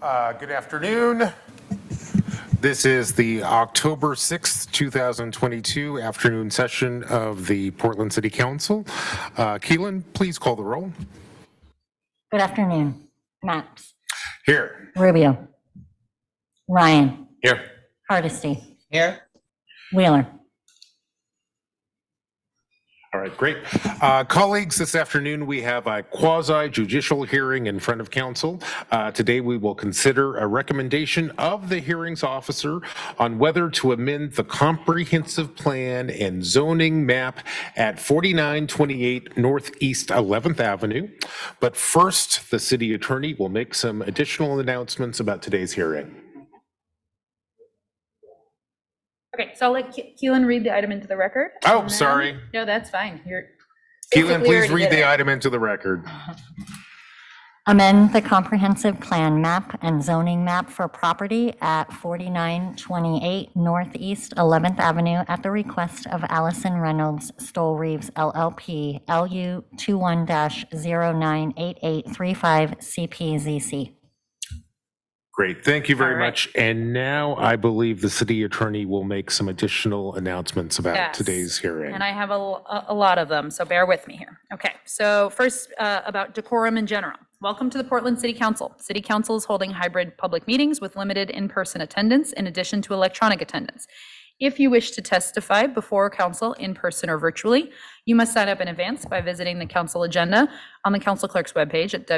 Good afternoon. This is the October 6th, 2022 afternoon session of the Portland City Council. Keelan, please call the roll. Good afternoon. Maps. Here. Rubio. Ryan. Here. Hardesty. Here. Wheeler. All right, great. Colleagues, this afternoon we have a quasi-judicial hearing in front of council. Today we will consider a recommendation of the hearings officer on whether to amend the comprehensive plan and zoning map at 4928 Northeast 11th Avenue. But first, the city attorney will make some additional announcements about today's hearing. Okay, so I'll let Keelan read the item into the record. Oh, sorry. No, that's fine. Keelan, please read the item into the record. Amend the comprehensive plan map and zoning map for property at 4928 Northeast 11th Avenue at the request of Allison Reynolds Stoll Reeves LLP, LU 21-098835 CPZC. Great, thank you very All right. much. And now I believe the city attorney will make some additional announcements about Yes. today's hearing. And I have a lot of them, so bear with me here. Okay, so first about decorum in general. Welcome to the Portland City Council. City Council is holding hybrid public meetings with limited in-person attendance in addition to electronic attendance. If you wish to testify before council in person or virtually, you must sign up in advance by visiting the council agenda on the council clerk's webpage at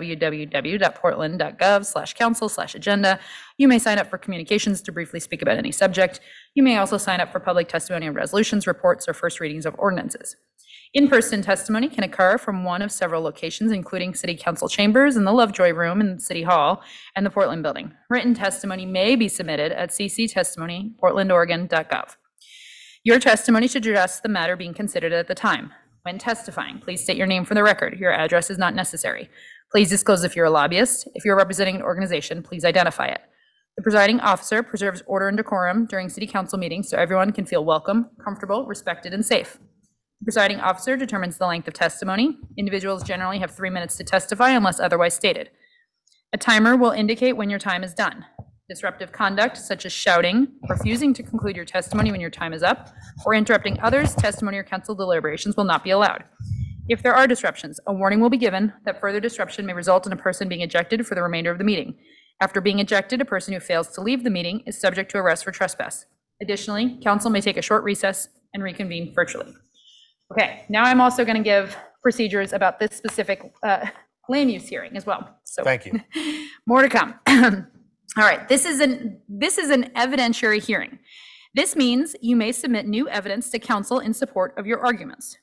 www.portland.gov/council/agenda. You may sign up for communications to briefly speak about any subject. You may also sign up for public testimony on resolutions, reports, or first readings of ordinances. In-person testimony can occur from one of several locations, including City Council chambers and the Lovejoy Room in City Hall and the Portland Building. Written testimony may be submitted at cctestimony.portlandoregon.gov. Your testimony should address the matter being considered at the time. When testifying, please state your name for the record. Your address is not necessary. Please disclose if you're a lobbyist. If you're representing an organization, please identify it. The presiding officer preserves order and decorum during City Council meetings so everyone can feel welcome, comfortable, respected, and safe. The presiding officer determines the length of testimony. Individuals generally have 3 minutes to testify unless otherwise stated. A timer will indicate when your time is done. Disruptive conduct, such as shouting, refusing to conclude your testimony when your time is up, or interrupting others' testimony or council deliberations will not be allowed. If there are disruptions, a warning will be given that further disruption may result in a person being ejected for the remainder of the meeting. After being ejected, a person who fails to leave the meeting is subject to arrest for trespass. Additionally, council may take a short recess and reconvene virtually. Okay, now I'm also going to give procedures about this specific land use hearing as well. So Thank you. more to come. All right, this is an evidentiary hearing. This means you may submit new evidence to council in support of your arguments.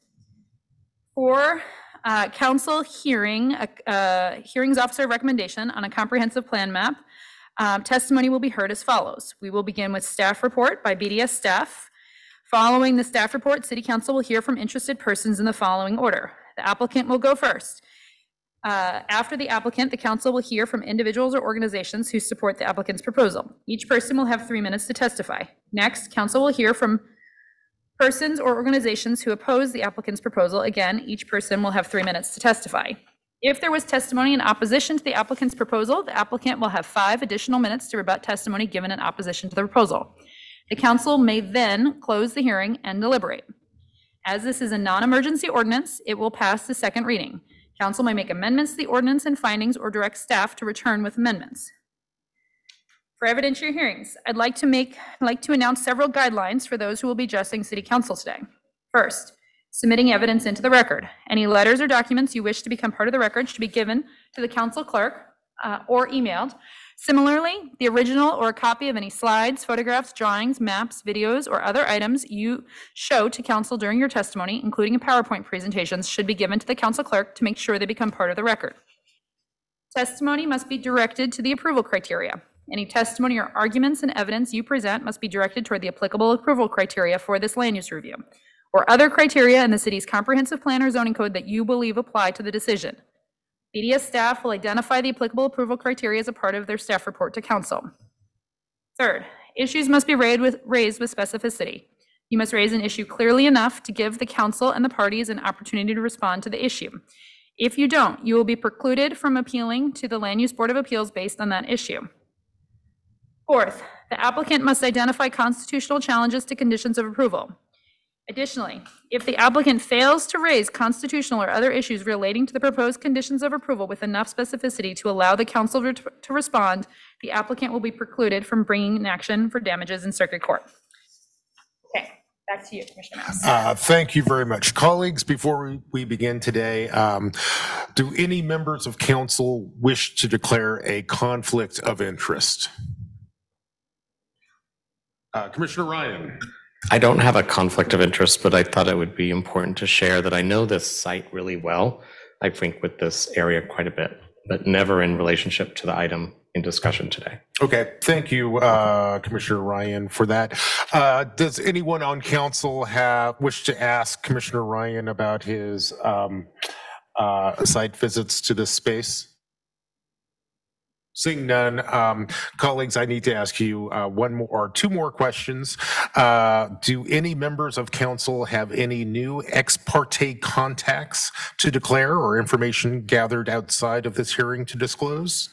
For council hearing, hearings officer recommendation on a comprehensive plan map, testimony will be heard as follows. We will begin with staff report by BDS staff. Following the staff report, City Council will hear from interested persons in the following order. The applicant will go first. After the applicant, the council will hear from individuals or organizations who support the applicant's proposal. Each person will have 3 minutes to testify. Next, council will hear from persons or organizations who oppose the applicant's proposal. Again, each person will have 3 minutes to testify. If there was testimony in opposition to the applicant's proposal, the applicant will have 5 additional minutes to rebut testimony given in opposition to the proposal. The council may then close the hearing and deliberate. As this is a non-emergency ordinance, it will pass the second reading. Council may make amendments to the ordinance and findings or direct staff to return with amendments. For evidentiary hearings, I'd like to announce several guidelines for those who will be addressing City Council today. First, submitting evidence into the record. Any letters or documents you wish to become part of the record should be given to the council clerk or emailed. Similarly, the original or a copy of any slides, photographs, drawings, maps, videos, or other items you show to council during your testimony, including a PowerPoint presentation, should be given to the council clerk to make sure they become part of the record. Testimony must be directed to the approval criteria. Any testimony or arguments and evidence you present must be directed toward the applicable approval criteria for this land use review, or other criteria in the city's comprehensive plan or zoning code that you believe apply to the decision. BDS staff will identify the applicable approval criteria as a part of their staff report to council. Third, issues must be raised with specificity. You must raise an issue clearly enough to give the council and the parties an opportunity to respond to the issue. If you don't, you will be precluded from appealing to the Land Use Board of Appeals based on that issue. Fourth, the applicant must identify constitutional challenges to conditions of approval. Additionally, if the applicant fails to raise constitutional or other issues relating to the proposed conditions of approval with enough specificity to allow the council to respond, the applicant will be precluded from bringing an action for damages in circuit court. Okay, back to you, Commissioner Mass. Thank you very much. Colleagues, before we begin today, do any members of council wish to declare a conflict of interest? Commissioner Ryan. I don't have a conflict of interest, but I thought it would be important to share that I know this site really well. I think with this area quite a bit, but never in relationship to the item in discussion today. Okay, thank you, Commissioner Ryan, for that. Does anyone on council wish to ask Commissioner Ryan about his site visits to this space? Seeing none, colleagues, I need to ask you one more or two more questions. Do any members of council have any new ex parte contacts to declare or information gathered outside of this hearing to disclose?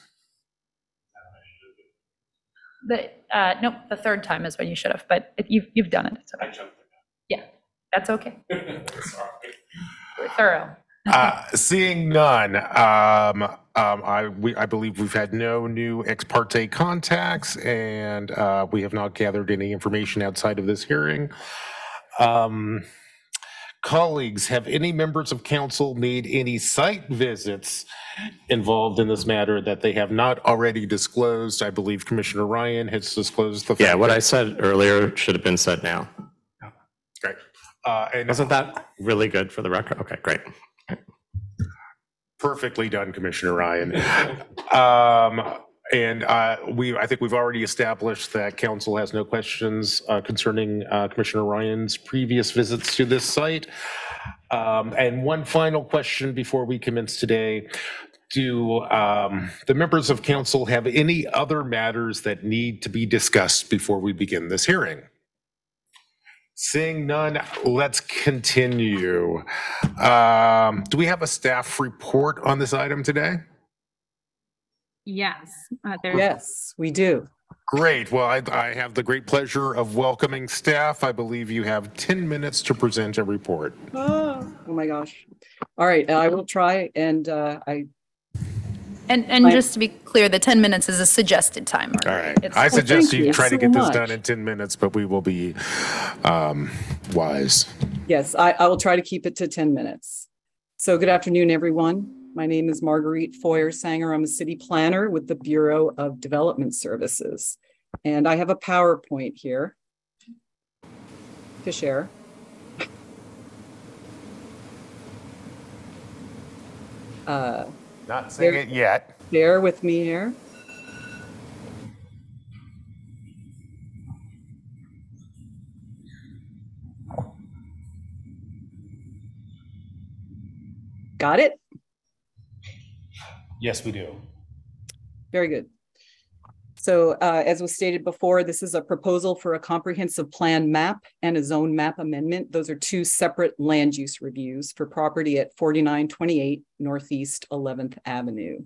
Nope, the third time is when you should have, but you've done it. So. Yeah, that's okay. We're thorough. Seeing none, I believe we've had no new ex parte contacts, and we have not gathered any information outside of this hearing. Colleagues, have any members of council made any site visits involved in this matter that they have not already disclosed? I believe Commissioner Ryan has disclosed the fact. Yeah, what I said earlier should have been said now. Great. And Wasn't that really good for the record? Okay, great. perfectly done, Commissioner Ryan. I think we've already established that council has no questions concerning Commissioner Ryan's previous visits to this site. And one final question before we commence today. Do the members of council have any other matters that need to be discussed before we begin this hearing? Seeing none, let's continue. Do we have a staff report on this item today? Yes. Yes, we do. Great. Well, I have the great pleasure of welcoming staff. I believe you have 10 minutes to present a report. Oh my gosh. All right, I will try, and And just to be clear, the 10 minutes is a suggested time. All right. It's- I suggest thank you you try to so get this much. done in 10 minutes, but we will be wise. yes, I will try to keep it to 10 minutes. So good afternoon, everyone. My name is Marguerite Foyer-Sanger. I'm a city planner with the Bureau of Development Services. And I have a PowerPoint here to share. Not saying it yet. Bear with me here. Got it? Yes, we do. Very good. So as was stated before, this is a proposal for a comprehensive plan map and a zone map amendment. Those are two separate land use reviews for property at 4928 Northeast 11th Avenue.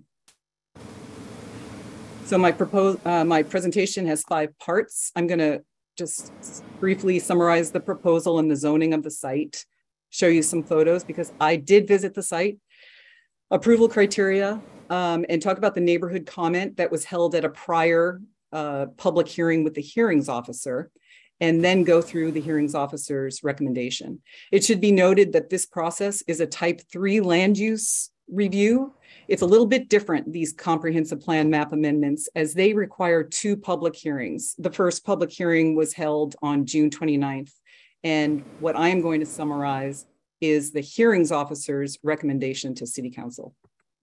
So my presentation has 5 parts. I'm going to just briefly summarize the proposal and the zoning of the site, show you some photos because I did visit the site, approval criteria, and talk about the neighborhood comment that was held at a prior public hearing with the hearings officer, and then go through the hearings officer's recommendation. It should be noted that this process is a type 3 land use review. It's a little bit different, these comprehensive plan map amendments, as they require 2 public hearings. The first public hearing was held on June 29th. And what I am going to summarize is the hearings officer's recommendation to City Council.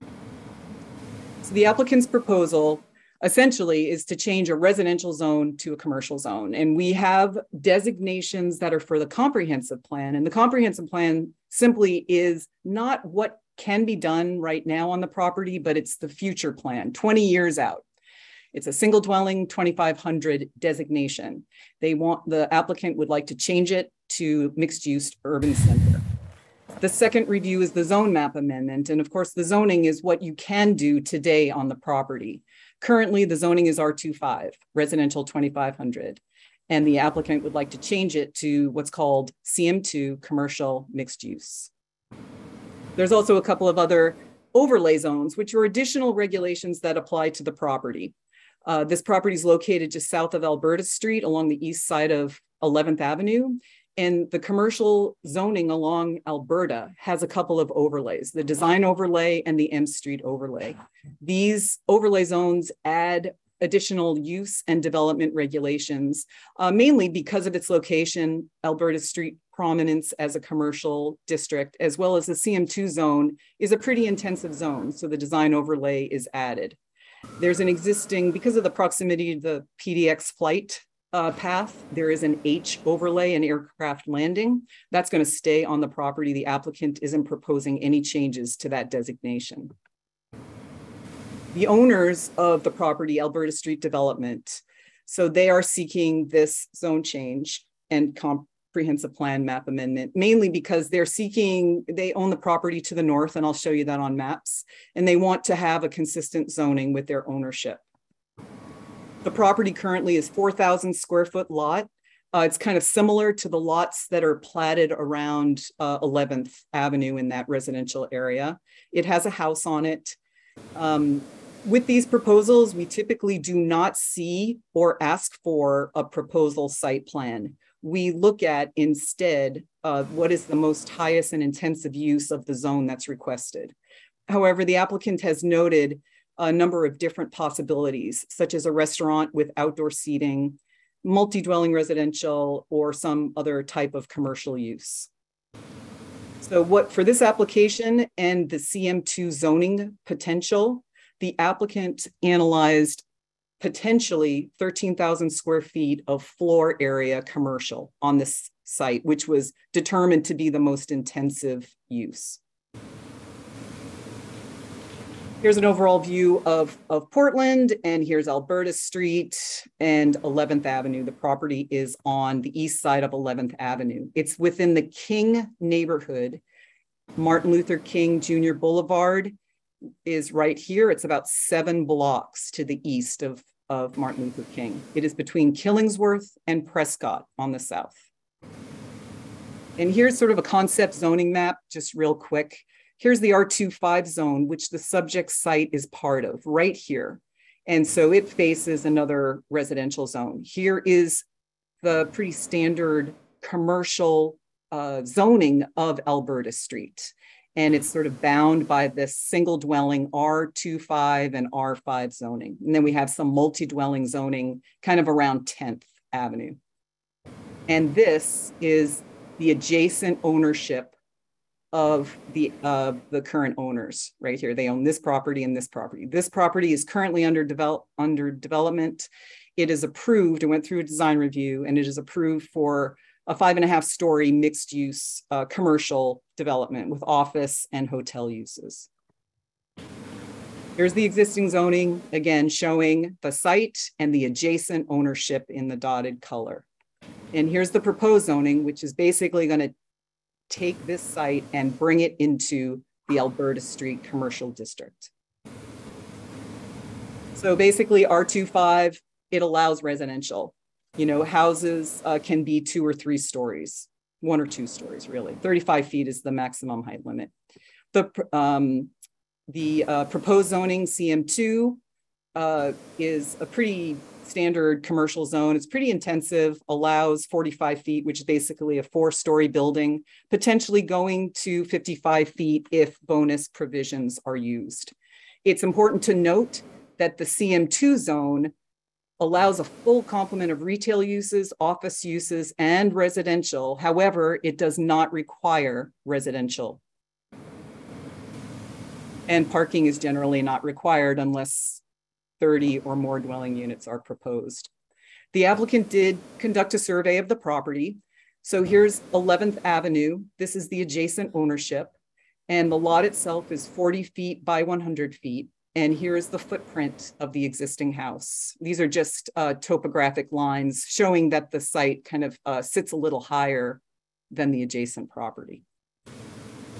So the applicant's proposal essentially is to change a residential zone to a commercial zone. And we have designations that are for the comprehensive plan. And the comprehensive plan simply is not what can be done right now on the property, but it's the future plan, 20 years out. It's a single dwelling 2,500 designation. The applicant would like to change it to mixed use urban center. The second review is the zone map amendment. And of course, the zoning is what you can do today on the property. Currently, the zoning is R25, residential 2500. And the applicant would like to change it to what's called CM2, commercial mixed use. There's also a couple of other overlay zones, which are additional regulations that apply to the property. This property is located just south of Alberta Street along the east side of 11th Avenue. And the commercial zoning along Alberta has a couple of overlays, the design overlay and the M Street overlay. These overlay zones add additional use and development regulations, mainly because of its location, Alberta Street prominence as a commercial district, as well as the CM2 zone is a pretty intensive zone. So the design overlay is added. There's an existing, because of the proximity to the PDX flight path, there is an H overlay, an aircraft landing. That's going to stay on the property. The applicant isn't proposing any changes to that designation. The owners of the property, Alberta Street Development, so they are seeking this zone change and comprehensive plan map amendment, mainly because they own the property to the north, and I'll show you that on maps, and they want to have a consistent zoning with their ownership. The property currently is 4,000 square foot lot. It's kind of similar to the lots that are platted around 11th Avenue in that residential area. It has a house on it. With these proposals, we typically do not see or ask for a proposal site plan. We look at instead what is the most highest and intensive use of the zone that's requested. However, the applicant has noted a number of different possibilities, such as a restaurant with outdoor seating, multi-dwelling residential, or some other type of commercial use. So for this application and the CM2 zoning potential, the applicant analyzed potentially 13,000 square feet of floor area commercial on this site, which was determined to be the most intensive use. Here's an overall view of Portland, and here's Alberta Street and 11th Avenue. The property is on the east side of 11th Avenue. It's within the King neighborhood. Martin Luther King Jr. Boulevard is right here. It's about 7 blocks to the east of Martin Luther King. It is between Killingsworth and Prescott on the south. And here's sort of a concept zoning map, just real quick. Here's the R25 zone, which the subject site is part of right here. And so it faces another residential zone. Here is the pretty standard commercial zoning of Alberta Street. And it's sort of bound by this single dwelling R25 and R5 zoning. And then we have some multi-dwelling zoning kind of around 10th Avenue. And this is the adjacent ownership of the current owners right here. They own this property and this property. This property is currently under development. It is approved, it went through a design review, and it is approved for a 5.5-story mixed use commercial development with office and hotel uses. Here's the existing zoning, again, showing the site and the adjacent ownership in the dotted color. And here's the proposed zoning, which is basically going to take this site and bring it into the Alberta Street Commercial District. So basically R25, it allows residential. You know, houses can be 2 or 3 stories, 1 or 2 stories, really. 35 feet is the maximum height limit. The proposed zoning CM2 is a pretty standard commercial zone. It's pretty intensive, allows 45 feet, which is basically a 4-story building, potentially going to 55 feet if bonus provisions are used. It's important to note that the CM2 zone allows a full complement of retail uses, office uses, and residential. However, it does not require residential. And parking is generally not required unless 30 or more dwelling units are proposed. The applicant did conduct a survey of the property. So here's 11th Avenue. This is the adjacent ownership. And the lot itself is 40 feet by 100 feet. And here's the footprint of the existing house. These are just topographic lines showing that the site kind of sits a little higher than the adjacent property.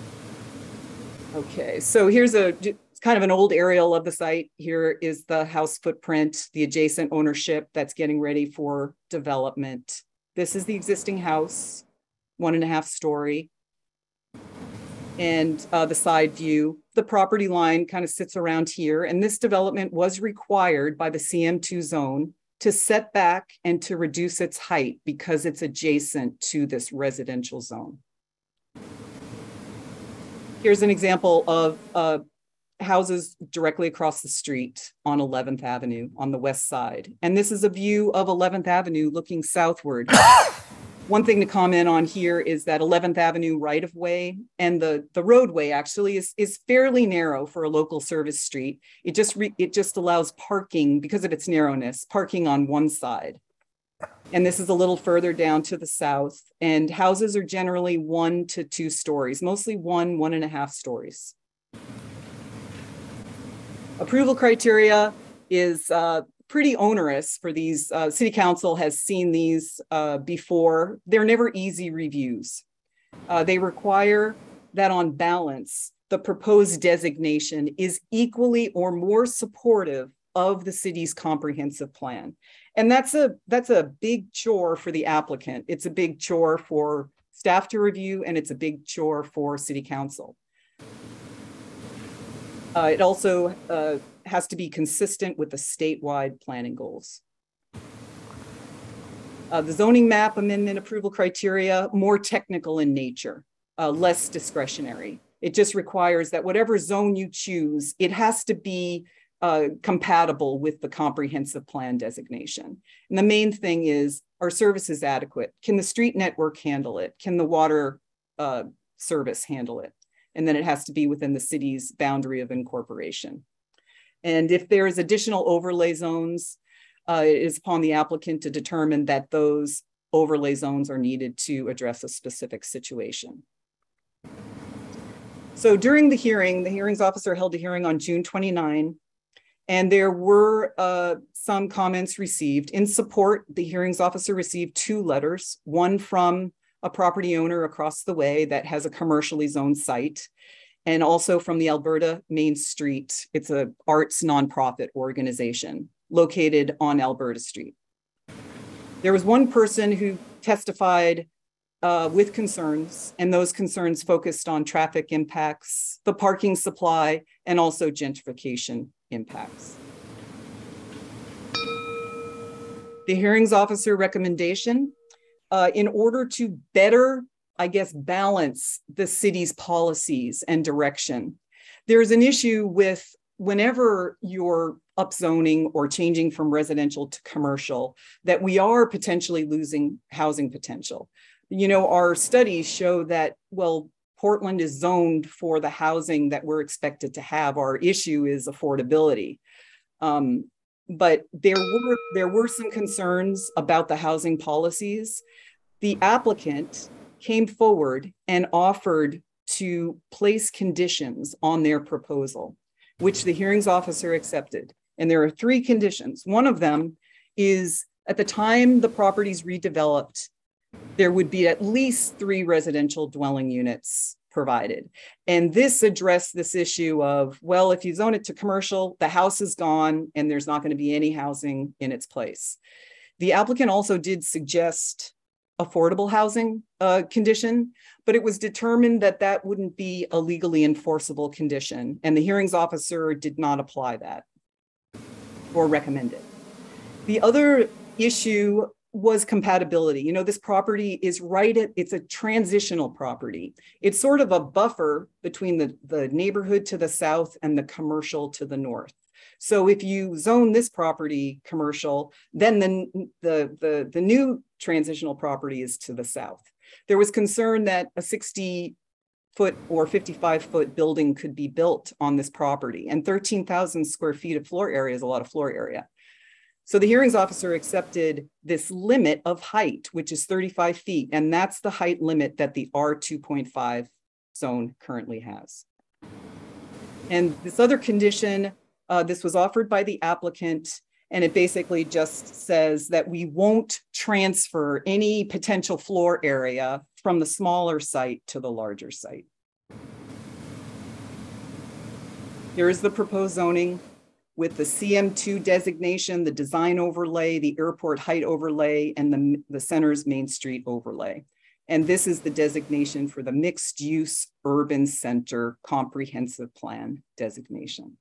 Okay, so here's kind of an old aerial of the site. Here is the house footprint, the adjacent ownership that's getting ready for development. This is the existing house, 1.5 story. And the side view, the property line kind of sits around here. And this development was required by the CM2 zone to set back and to reduce its height because it's adjacent to this residential zone. Here's an example of houses directly across the street on 11th Avenue on the west side. And this is a view of 11th Avenue looking southward. One thing to comment on here is that 11th Avenue right-of-way and the roadway actually is fairly narrow for a local service street. It just allows parking because of its narrowness, parking on one side. And this is a little further down to the south. And houses are generally 1 to 2 stories, mostly 1.5 stories. Approval criteria is pretty onerous for these. City Council has seen these before. They're never easy reviews. They require that on balance, the proposed designation is equally or more supportive of the city's comprehensive plan. And that's a big chore for the applicant. It's a big chore for staff to review, and it's a big chore for City Council. It also has to be consistent with the statewide planning goals. The zoning map amendment approval criteria, more technical in nature, less discretionary. It just requires that whatever zone you choose, it has to be compatible with the comprehensive plan designation. And the main thing is, are services adequate? Can the street network handle it? Can the water service handle it? And then it has to be within the city's boundary of incorporation. And if there is additional overlay zones, it is upon the applicant to determine that those overlay zones are needed to address a specific situation. So during the hearings officer held a hearing on June 29, and there were some comments received. In support, the hearings officer received 2 letters, one from a property owner across the way that has a commercially zoned site, and also from the Alberta Main Street. It's an arts nonprofit organization located on Alberta Street. There was one person who testified with concerns, and those concerns focused on traffic impacts, the parking supply, and also gentrification impacts. The hearings officer recommendation, in order to better, I guess, balance the city's policies and direction, there's an issue with whenever you're upzoning or changing from residential to commercial, that we are potentially losing housing potential. You know, our studies show that, well, Portland is zoned for the housing that we're expected to have. Our issue is affordability. But there were some concerns about the housing policies. The applicant came forward and offered to place conditions on their proposal, which the hearings officer accepted. And there are 3 conditions. One of them is, at the time the property's redeveloped, there would be at least 3 residential dwelling units provided. And this addressed this issue of, well, if you zone it to commercial, the house is gone and there's not going to be any housing in its place. The applicant also did suggest affordable housing condition, but it was determined that that wouldn't be a legally enforceable condition. And the hearings officer did not apply that or recommend it. The other issue was compatibility. You know, this property is it's a transitional property. It's sort of a buffer between the neighborhood to the south and the commercial to the north. So if you zone this property commercial, then the new transitional property is to the south. There was concern that a 60-foot or 55-foot building could be built on this property, and 13,000 square feet of floor area is a lot of floor area. So the hearings officer accepted this limit of height, which is 35 feet, and that's the height limit that the R2.5 zone currently has. And this other condition, this was offered by the applicant, and it basically just says that we won't transfer any potential floor area from the smaller site to the larger site. Here is the proposed zoning with the CM2 designation, the design overlay, the airport height overlay, and the center's Main Street overlay. And this is the designation for the mixed use urban center comprehensive plan designation.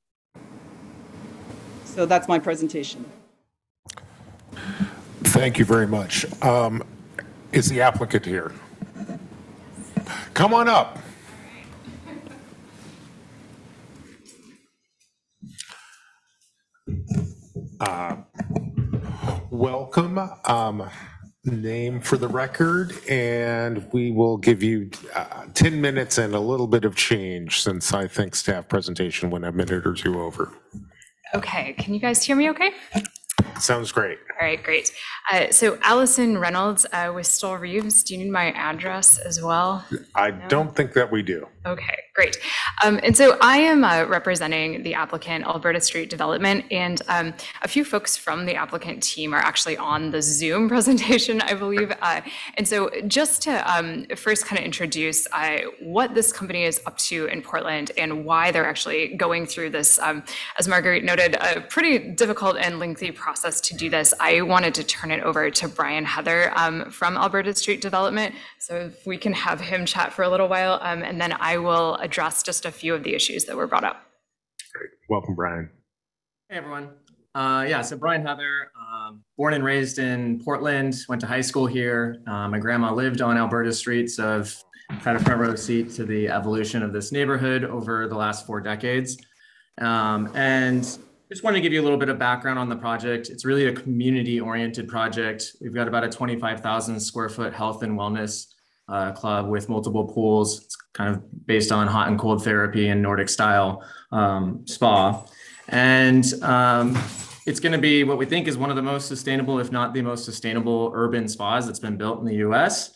So that's my presentation. Thank you very much. Is the applicant here? Come on up. Welcome. Name for the record, and we will give you 10 minutes and a little bit of change, since I think staff presentation went a minute or two over. Okay, can you guys hear me okay? Sounds great. All right, great. So Allison Reynolds with Stoll Reeves. Do you need my address as well? I don't think that we do. Okay, great. And so I am representing the applicant, Alberta Street Development, and a few folks from the applicant team are actually on the Zoom presentation, I believe. And so just to first kind of introduce what this company is up to in Portland and why they're actually going through this, as Marguerite noted, a pretty difficult and lengthy process to do this. I wanted to turn it over to Brian Heather from Alberta Street Development. So if we can have him chat for a little while, and then I will address just a few of the issues that were brought up. Great. Welcome, Brian. Hey, everyone. So Brian Heather, born and raised in Portland, went to high school here. My grandma lived on Alberta Street, so I've had a front row seat to the evolution of this neighborhood over the last 4 decades. And just want to give you a little bit of background on the project. It's really a community-oriented project. We've got about a 25,000 square foot health and wellness club with multiple pools. It's kind of based on hot and cold therapy and Nordic style spa. And it's going to be what we think is one of the most sustainable, if not the most sustainable urban spas that's been built in the US.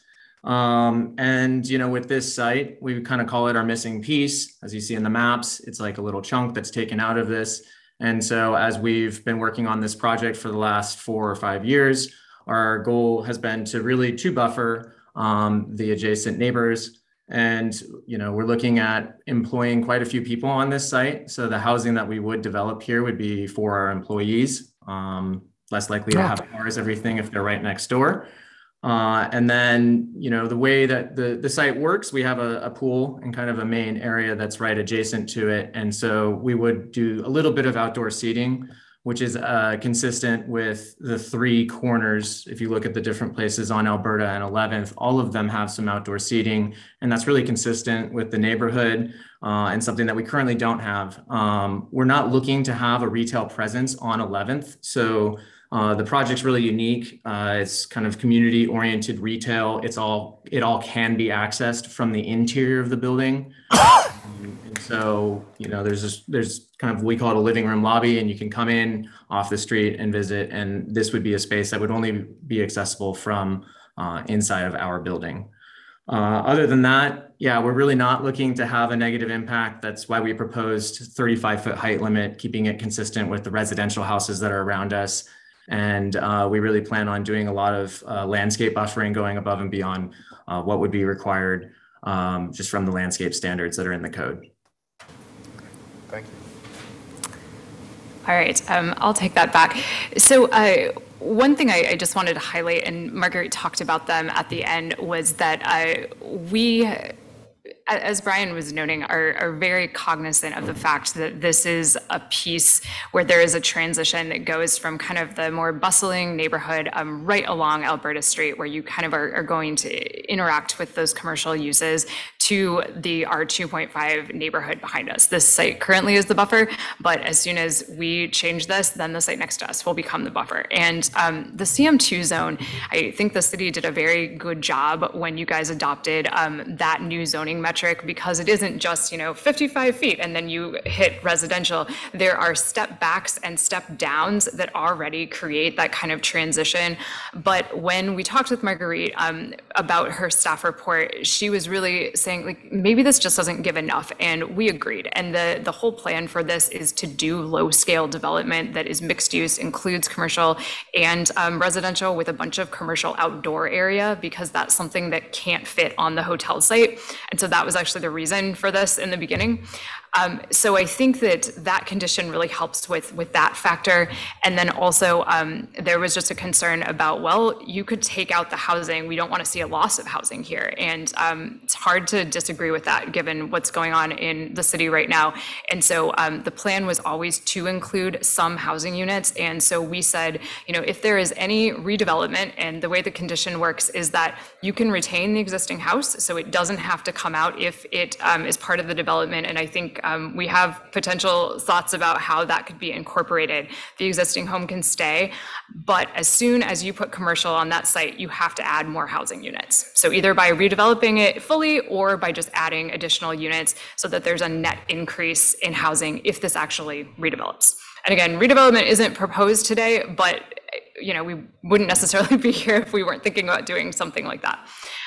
And, you know, with this site, we kind of call it our missing piece. As you see in the maps, it's like a little chunk that's taken out of this. And so as we've been working on this project for the last 4 or 5 years, our goal has been to really buffer the adjacent neighbors. And, you know, we're looking at employing quite a few people on this site. So the housing that we would develop here would be for our employees, less likely to have cars, everything if they're right next door. And then, you know, the way that the site works, we have a pool and kind of a main area that's right adjacent to it. And so we would do a little bit of outdoor seating, which is consistent with the 3 corners. If you look at the different places on Alberta and 11th, all of them have some outdoor seating, and that's really consistent with the neighborhood and something that we currently don't have. We're not looking to have a retail presence on 11th. So the project's really unique. It's kind of community-oriented retail. It all can be accessed from the interior of the building. And so, you know, there's kind of, we call it a living room lobby, and you can come in off the street and visit. And this would be a space that would only be accessible from inside of our building. Other than that, yeah, we're really not looking to have a negative impact. That's why we proposed 35-foot height limit, keeping it consistent with the residential houses that are around us. And we really plan on doing a lot of landscape buffering, going above and beyond what would be required just from the landscape standards that are in the code. Thank you. All right, I'll take that back. So one thing I just wanted to highlight, and Marguerite talked about them at the end, was that we, as Brian was noting, are very cognizant of the fact that this is a piece where there is a transition that goes from kind of the more bustling neighborhood right along Alberta Street, where you kind of are going to interact with those commercial uses, to the R2.5 neighborhood behind us. This site currently is the buffer, but as soon as we change this, then the site next to us will become the buffer. And the CM2 zone, I think the city did a very good job when you guys adopted that new zoning metric, because it isn't just, you know, 55 feet and then you hit residential. There are step backs and step downs that already create that kind of transition. But when we talked with Marguerite about her staff report, she was really saying, like, maybe this just doesn't give enough, and we agreed. And the whole plan for this is to do low scale development that is mixed use, includes commercial and residential, with a bunch of commercial outdoor area, because that's something that can't fit on the hotel site. And so that was actually the reason for this in the beginning. So I think that condition really helps with that factor. And then also there was just a concern about, well, you could take out the housing. We don't want to see a loss of housing here. And it's hard to disagree with that given what's going on in the city right now. And so the plan was always to include some housing units. And so we said, if there is any redevelopment, and the way the condition works is that you can retain the existing house, so it doesn't have to come out if it is part of the development. And I think we have potential thoughts about how that could be incorporated. The existing home can stay, but as soon as you put commercial on that site, you have to add more housing units. So either by redeveloping it fully or by just adding additional units so that there's a net increase in housing if this actually redevelops. And again, redevelopment isn't proposed today, but we wouldn't necessarily be here if we weren't thinking about doing something like that.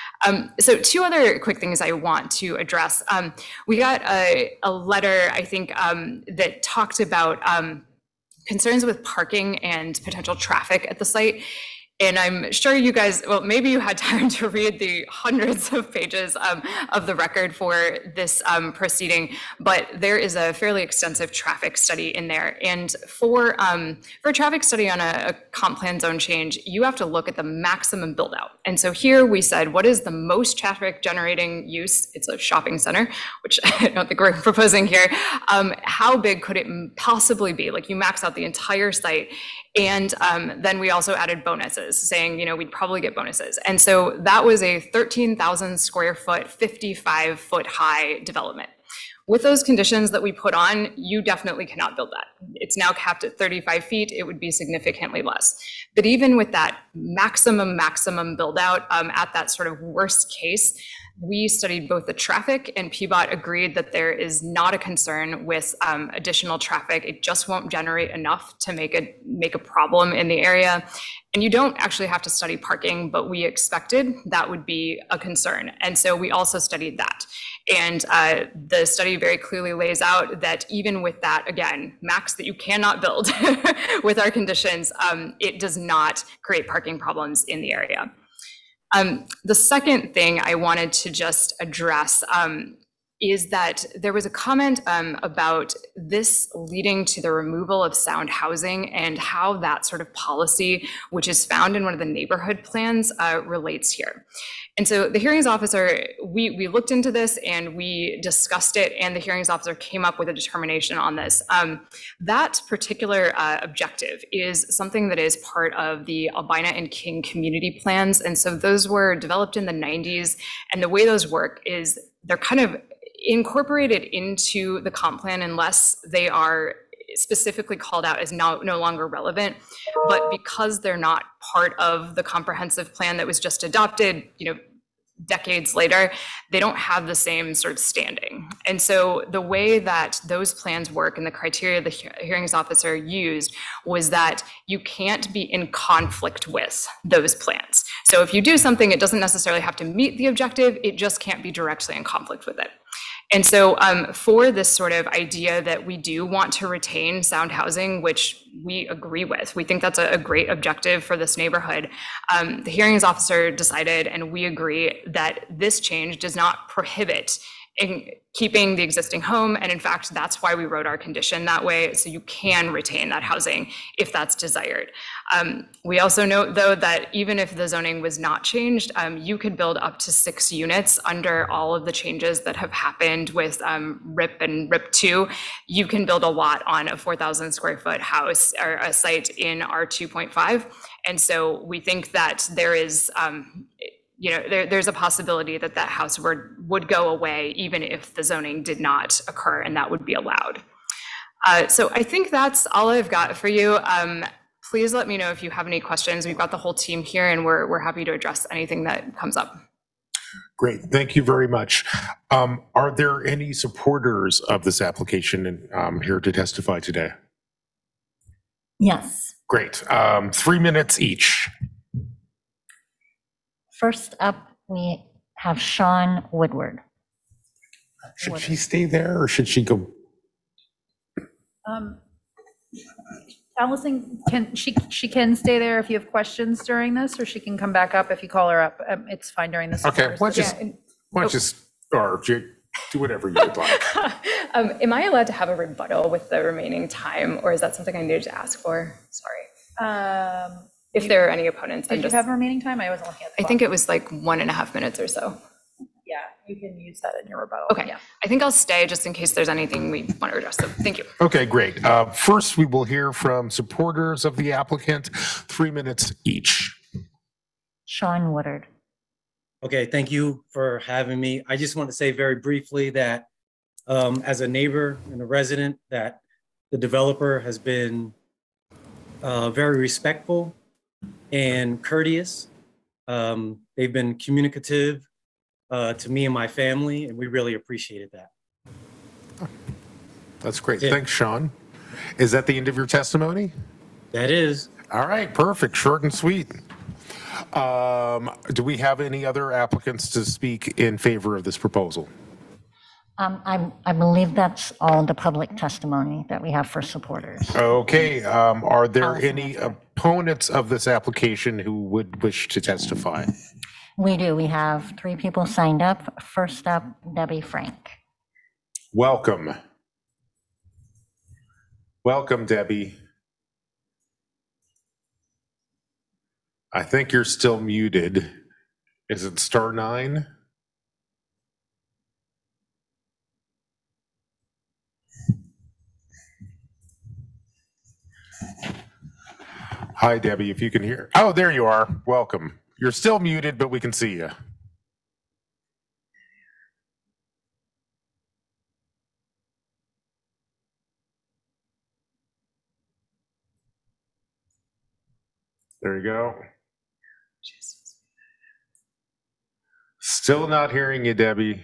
So two other quick things I want to address. We got a letter, I think, that talked about concerns with parking and potential traffic at the site. And I'm sure you guys, well, maybe you had time to read the hundreds of pages of the record for this proceeding, but there is a fairly extensive traffic study in there. And for a traffic study on a comp plan zone change, you have to look at the maximum build out. And so here we said, what is the most traffic generating use? It's a shopping center, which I don't think we're proposing here. How big could it possibly be? Like you max out the entire site. And then we also added bonuses, saying, we'd probably get bonuses. And so that was a 13,000 square foot, 55 foot high development. With those conditions that we put on, you definitely cannot build that. It's now capped at 35 feet. It would be significantly less. But even with that maximum build out at that sort of worst case, we studied both the traffic, and PBOT agreed that there is not a concern with additional traffic. It just won't generate enough to make a problem in the area. And you don't actually have to study parking, but we expected that would be a concern. And so we also studied that. And the study very clearly lays out that even with that, again, max that you cannot build with our conditions, it does not create parking problems in the area. The second thing I wanted to just address is that there was a comment about this leading to the removal of sound housing and how that sort of policy, which is found in one of the neighborhood plans, relates here. And so the hearings officer, we looked into this and we discussed it, and the hearings officer came up with a determination on this. That particular objective is something that is part of the Albina and King community plans. And so those were developed in the 90s. And the way those work is they're kind of incorporated into the comp plan unless they are specifically called out as no longer relevant. But because they're not part of the comprehensive plan that was just adopted, decades later, they don't have the same sort of standing. And so the way that those plans work and the criteria the hearings officer used was that you can't be in conflict with those plans. So if you do something, it doesn't necessarily have to meet the objective, it just can't be directly in conflict with it. And so for this sort of idea that we do want to retain sound housing, which we agree with, we think that's a great objective for this neighborhood, the hearings officer decided, and we agree, that this change does not prohibit in keeping the existing home. And in fact, that's why we wrote our condition that way, so you can retain that housing if that's desired. We also note, though, that even if the zoning was not changed, you could build up to 6 units under all of the changes that have happened with RIP and RIP 2. You can build a lot on a 4,000 square foot house or a site in R2.5. And so we think that there is, there's a possibility that that house would go away even if the zoning did not occur, and that would be allowed. So I think that's all I've got for you. Please let me know if you have any questions. We've got the whole team here, and we're happy to address anything that comes up. Great, thank you very much. Are there any supporters of this application here to testify today? Yes. Great, 3 minutes each. First up, we have Sean Woodward. Should she stay there or should she go? Allison, she can stay there if you have questions during this, or she can come back up if you call her up. It's fine during this. Okay, why don't you, or Do whatever you would like. Am I allowed to have a rebuttal with the remaining time, or is that something I needed to ask for? Sorry. If there are any opponents, Did you have remaining time? I wasn't looking at the I clock. think it was like 1.5 minutes or so. Yeah, you can use that in your rebuttal. Okay, Yeah. I think I'll stay just in case there's anything we want to address. So thank you. Okay, great. First, we will hear from supporters of the applicant, 3 minutes each. Sean Woodard. Okay, thank you for having me. I just want to say very briefly that as a neighbor and a resident, that the developer has been very respectful and courteous. They've been communicative to me and my family, and we really appreciated that. That's great. Yeah. Thanks, Sean. Is that the end of your testimony? That is. All right, perfect. Short and sweet. Do we have any other applicants to speak in favor of this proposal? I believe that's all the public testimony that we have for supporters. Okay, are there Allison, any that's correct. opponents of this application who would wish to testify? We do. We have 3 people signed up. First up, Debbie Frank. Welcome. Welcome, Debbie. I think you're still muted. Is it *9? Hi, Debbie, if you can hear. Oh, there you are. Welcome. You're still muted, but we can see you. There you go. Still not hearing you, Debbie.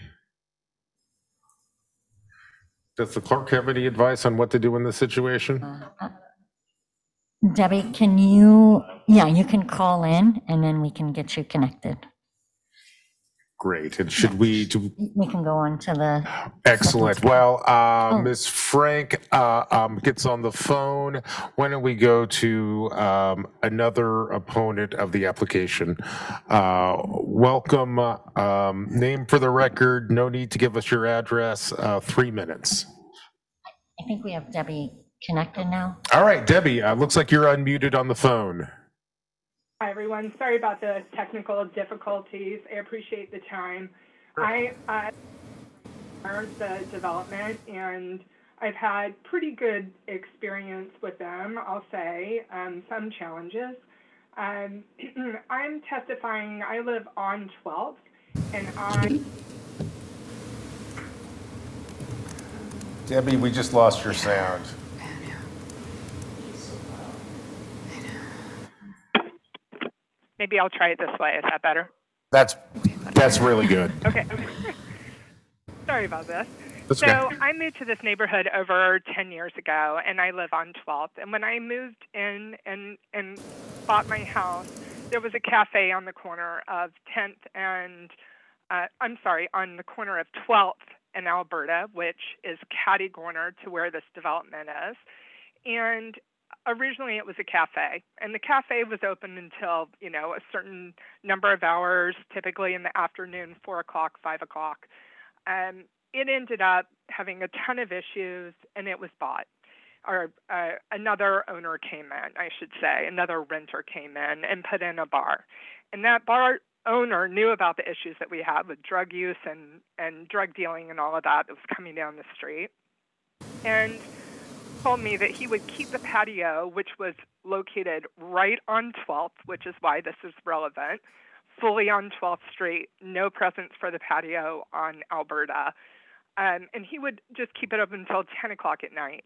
Does the clerk have any advice on what to do in this situation? Debbie, can you, you can call in and then we can get you connected. Great. And should we do? We can go on to the. Excellent. Well, Ms. Frank gets on the phone. Why don't we go to another opponent of the application? Welcome. Name for the record. No need to give us your address. 3 minutes. I think we have Debbie connected now. All right, Debbie, looks like you're unmuted on the phone. Hi, everyone. Sorry about the technical difficulties. I appreciate the time. I the development, and I've had pretty good experience with them, I'll say, some challenges. I'm testifying, I live on 12th, and Debbie, we just lost your sound. maybe I'll try it this way. Is that better? That's really good. Okay. Sorry about this. That's So okay. I moved to this neighborhood over 10 years ago, and I live on 12th. And when I moved in and bought my house, there was a cafe on the corner of 10th and, on the corner of 12th and Alberta, which is catty corner to where this development is. And originally it was a cafe, and the cafe was open until, a certain number of hours, typically in the afternoon, 4 o'clock, 5 o'clock. It ended up having a ton of issues, and it was bought. Or another owner came in, I should say, another renter came in and put in a bar. And that bar owner knew about the issues that we had with drug use and drug dealing and all of that was coming down the street. And told me that he would keep the patio, which was located right on 12th, which is why this is relevant, fully on 12th Street, no presence for the patio on Alberta. And he would just keep it up until 10 o'clock at night.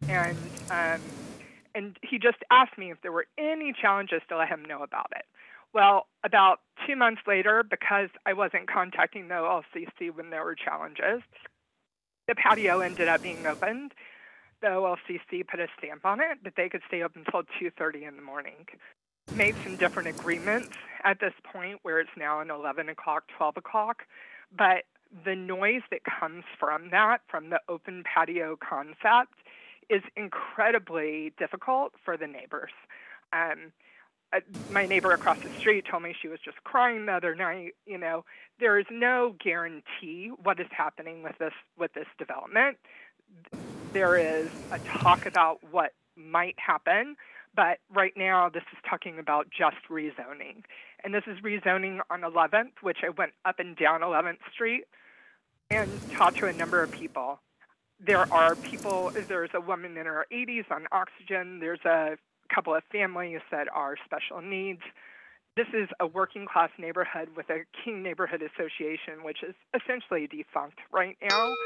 And he just asked me if there were any challenges to let him know about it. Well, about 2 months later, because I wasn't contacting the OLCC when there were challenges, the patio ended up being opened. The OLCC put a stamp on it that they could stay open until 2:30 in the morning. Made some different agreements at this point where it's now an 11 o'clock, 12 o'clock, but the noise that comes from that, from the open patio concept, is incredibly difficult for the neighbors. my neighbor across the street told me she was just crying the other night. You know, there is no guarantee what is happening with this development. There is a talk about what might happen, but right now this is talking about just rezoning. And this is rezoning on 11th, which I went up and down 11th Street and talked to a number of people. There are people, there's a woman in her 80s on oxygen. There's a couple of families that are special needs. This is a working class neighborhood with a King Neighborhood Association, which is essentially defunct right now.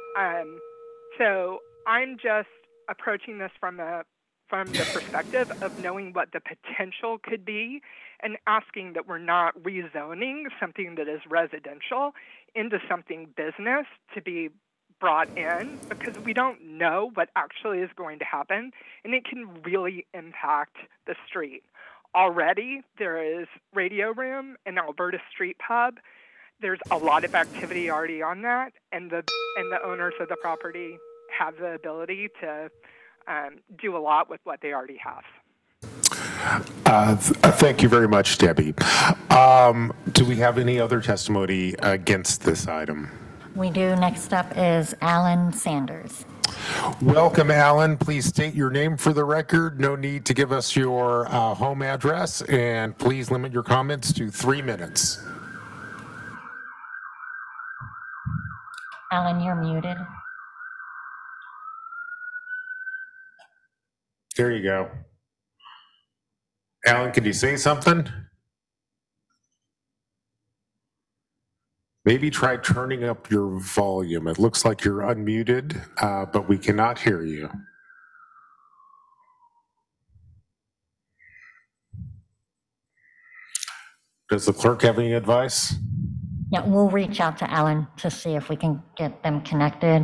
So I'm just approaching this from the perspective of knowing what the potential could be and asking that we're not rezoning something that is residential into something business to be brought in, because we don't know what actually is going to happen, and it can really impact the street. Already, there is Radio Room and Alberta Street Pub. There's a lot of activity already on that, and the owners of the property have the ability to do a lot with what they already have. Thank you very much, Debbie. Do we have any other testimony against this item? We do. Next up is Alan Sanders. Welcome, Alan. Please state your name for the record. No need to give us your home address, and please limit your comments to 3 minutes. Alan, you're muted. There you go. Alan, could you say something? Maybe try turning up your volume. It looks like you're unmuted, but we cannot hear you. Does the clerk have any advice? Yeah, we'll reach out to Alan to see if we can get them connected.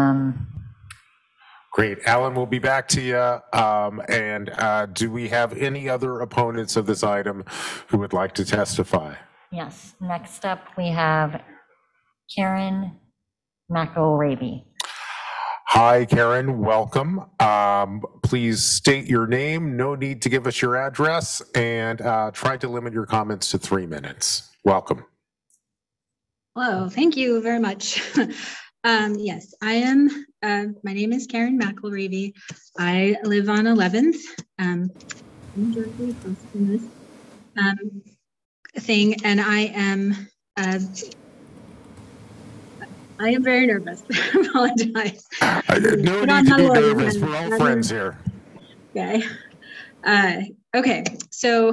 Great. Alan, we'll be back to you. Do we have any other opponents of this item who would like to testify? Yes. Next up, we have Karen McElravy. Hi, Karen. Welcome. Please state your name. No need to give us your address, and try to limit your comments to 3 minutes. Welcome. Hello. Thank you very much. Yes, I am. My name is Karen McElravy. I live on 11th. New Jersey, close to this thing, and I am very nervous. I apologize. No need to be nervous. We're all friends here. Okay. Okay. So,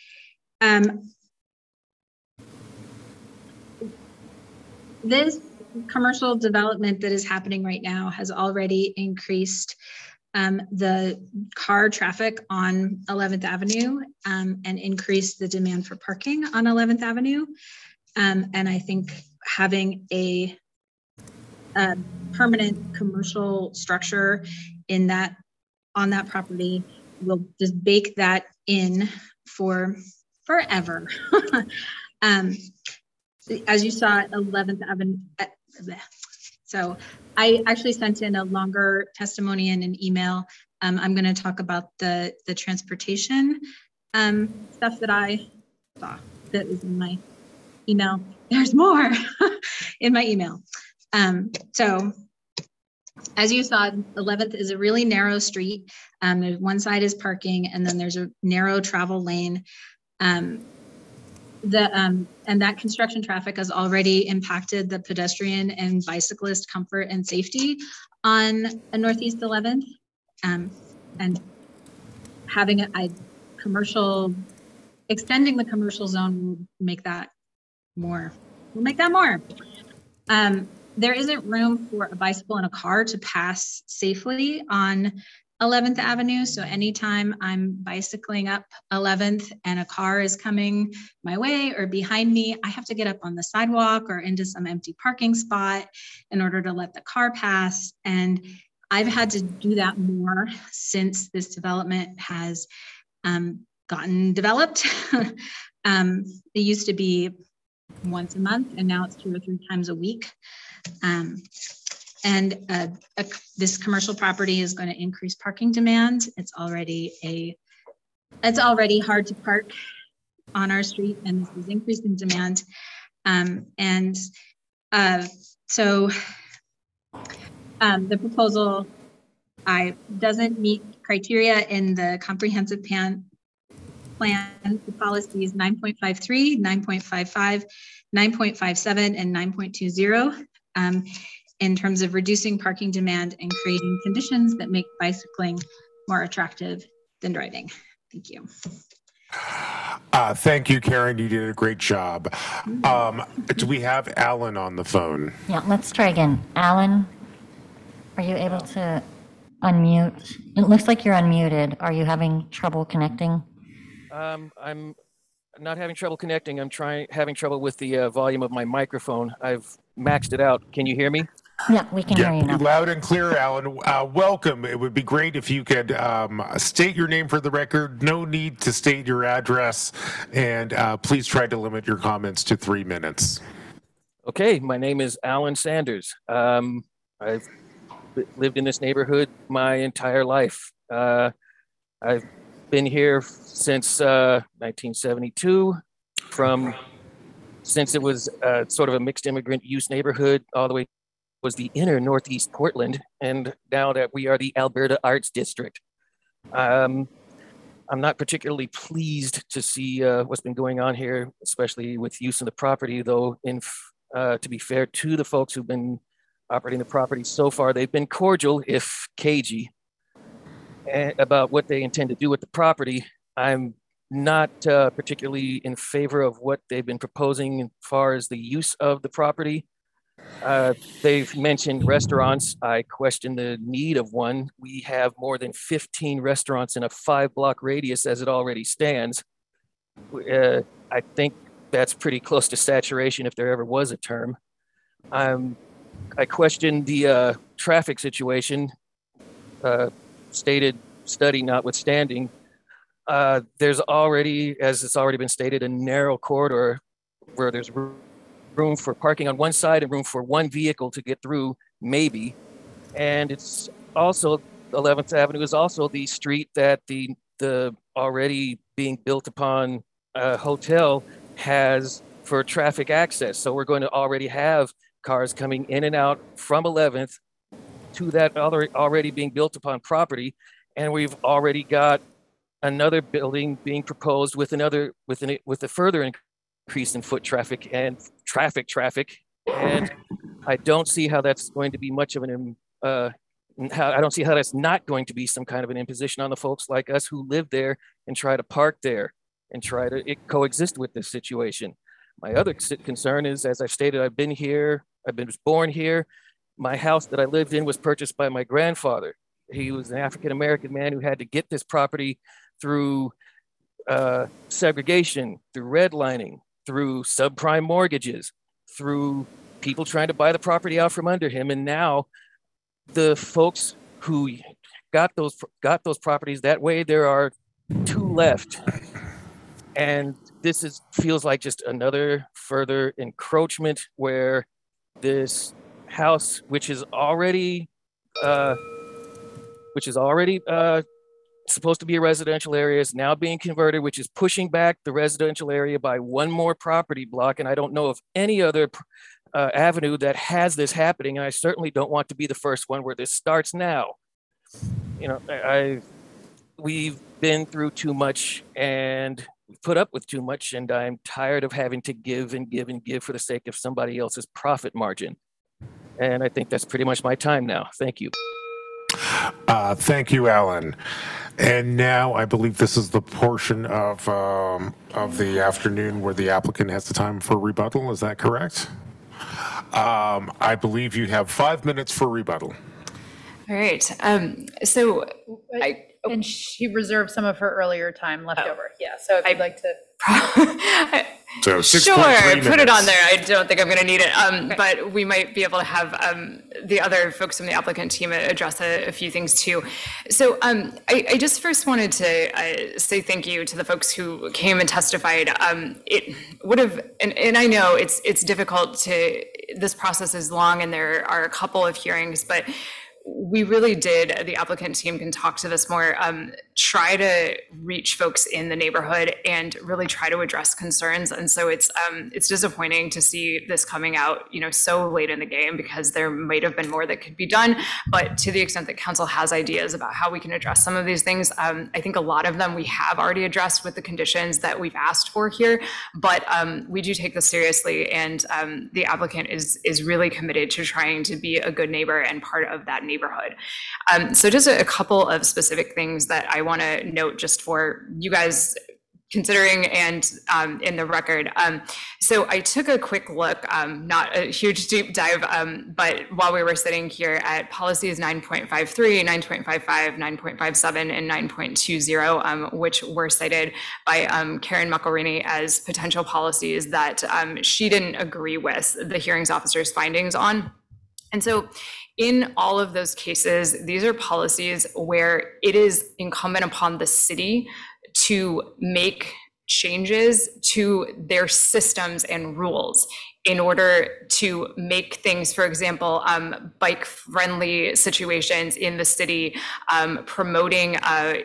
this commercial development that is happening right now has already increased the car traffic on 11th Avenue and increased the demand for parking on 11th Avenue. And I think having a permanent commercial structure on that property will just bake that in for forever. As you saw at 11th Avenue, so I actually sent in a longer testimony in an email. I'm going to talk about the transportation stuff that I saw that was in my email. There's more in my email. So as you saw, 11th is a really narrow street. There's one side is parking, and then there's a narrow travel lane. And that construction traffic has already impacted the pedestrian and bicyclist comfort and safety on Northeast 11th. And having extending the commercial zone will make that more. There isn't room for a bicycle and a car to pass safely on 11th Avenue. So anytime I'm bicycling up 11th and a car is coming my way or behind me, I have to get up on the sidewalk or into some empty parking spot in order to let the car pass. And I've had to do that more since this development has gotten developed. It used to be once a month, and now it's 2 or 3 times a week. This commercial property is going to increase parking demand. It's already a it's already hard to park on our street, and this is increasing demand. So the proposal doesn't meet criteria in the comprehensive plan. The policies 9.53, 9.55, 9.57, and 9.20 in terms of reducing parking demand and creating conditions that make bicycling more attractive than driving. Thank you. Thank you, Karen. You did a great job. Do we have Alan on the phone? Yeah, let's try again. Alan, are you able to unmute? It looks like you're unmuted. Are you having trouble connecting? I'm not having trouble connecting. I'm having trouble with the volume of my microphone. I've maxed it out. Can you hear me? Yeah, we can hear you now. Loud and clear, Alan. Welcome. It would be great if you could state your name for the record. No need to state your address, and please try to limit your comments to 3 minutes. Okay, my name is Alan Sanders. I've lived in this neighborhood my entire life. I've been here since 1972, since it was sort of a mixed immigrant use neighborhood, all the way was the inner Northeast Portland, and now that we are the Alberta Arts District. I'm not particularly pleased to see what's been going on here, especially with use of the property, though, to be fair to the folks who've been operating the property so far, they've been cordial, if cagey, about what they intend to do with the property. I'm not particularly in favor of what they've been proposing as far as the use of the property. They've mentioned restaurants. I question the need of one. We have more than 15 restaurants in a 5-block radius as it already stands. I think that's pretty close to saturation if there ever was a term. I question the traffic situation, stated study notwithstanding. There's already, as it's already been stated, a narrow corridor where there's room for parking on one side and room for one vehicle to get through, maybe. And it's also, 11th Avenue is also the street that the already being built upon hotel has for traffic access. So we're going to already have cars coming in and out from 11th to that other already being built upon property. And we've already got another building being proposed with a further increase in foot traffic and traffic. And I don't see how that's going to be much of I don't see how that's not going to be some kind of an imposition on the folks like us who live there and try to park there and try to coexist with this situation. My other concern is, as I've stated, I've been born here. My house that I lived in was purchased by my grandfather. He was an African-American man who had to get this property through segregation, through redlining, through subprime mortgages, through people trying to buy the property out from under him. And now the folks who got those properties that way, there are 2 left. And this feels like just another further encroachment where this house, which is already supposed to be a residential area, is now being converted, which is pushing back the residential area by one more property block. And I don't know of any other avenue that has this happening. And I certainly don't want to be the first one where this starts now. You know, we've been through too much and put up with too much, and I'm tired of having to give and give and give for the sake of somebody else's profit margin. And I think that's pretty much my time now. Thank you. Thank you, Alan. And now I believe this is the portion of the afternoon where the applicant has the time for rebuttal. Is that correct? I believe you have 5 minutes for rebuttal. All right. And she reserved some of her earlier time left over. Yeah, so if you'd like to. So 6.3 Sure, minutes. put it on there. I don't think I'm going to need it, but we might be able to have the other folks from the applicant team address a few things too. So I just first wanted to say thank you to the folks who came and testified. It would have, and I know it's difficult this process is long and there are a couple of hearings, but we really did, the applicant team can talk to this more, try to reach folks in the neighborhood and really try to address concerns. And so it's disappointing to see this coming out, so late in the game, because there might have been more that could be done. But to the extent that council has ideas about how we can address some of these things, I think a lot of them we have already addressed with the conditions that we've asked for here. But we do take this seriously, and the applicant is really committed to trying to be a good neighbor and part of that neighborhood. So just a couple of specific things that I want to note just for you guys considering and in the record. So I took a quick look, not a huge deep dive, but while we were sitting here at policies 9.53, 9.55, 9.57, and 9.20, which were cited by Karen McElrainey as potential policies that she didn't agree with the hearings officer's findings on. And so in all of those cases, these are policies where it is incumbent upon the city to make changes to their systems and rules in order to make things, for example, bike-friendly situations in the city, promoting,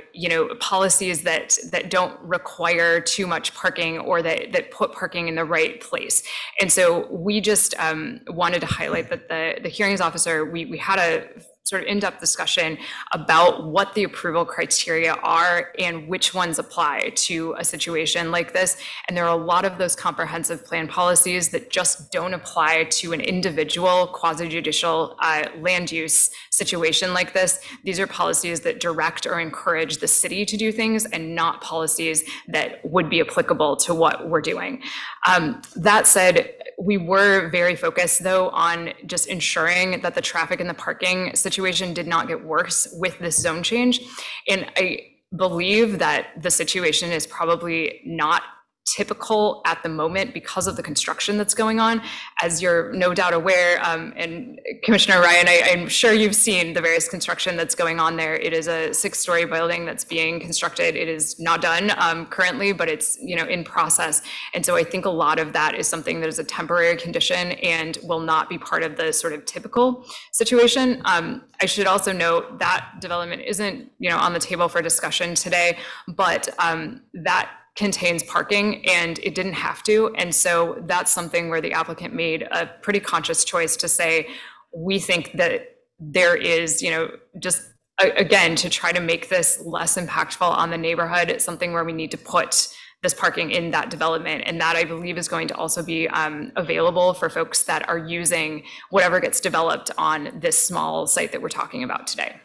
policies that don't require too much parking, or that put parking in the right place. And so we just wanted to highlight that the hearings officer, we had a sort of in-depth discussion about what the approval criteria are and which ones apply to a situation like this. And there are a lot of those comprehensive plan policies that just don't apply to an individual quasi-judicial land use situation like this. These are policies that direct or encourage the city to do things, and not policies that would be applicable to what we're doing. That said, we were very focused, though, on just ensuring that the traffic and the parking situation did not get worse with this zone change. And I believe that the situation is probably not typical at the moment because of the construction that's going on. As you're no doubt aware, and Commissioner Ryan, I'm sure you've seen the various construction that's going on there. It is a 6-story building that's being constructed. It is not done currently, but it's in process. And so I think a lot of that is something that is a temporary condition and will not be part of the sort of typical situation. I should also note that development isn't on the table for discussion today, but that contains parking, and it didn't have to. And so that's something where the applicant made a pretty conscious choice to say, we think that there is, just again, to try to make this less impactful on the neighborhood, it's something where we need to put this parking in that development. And that, I believe, is going to also be available for folks that are using whatever gets developed on this small site that we're talking about today.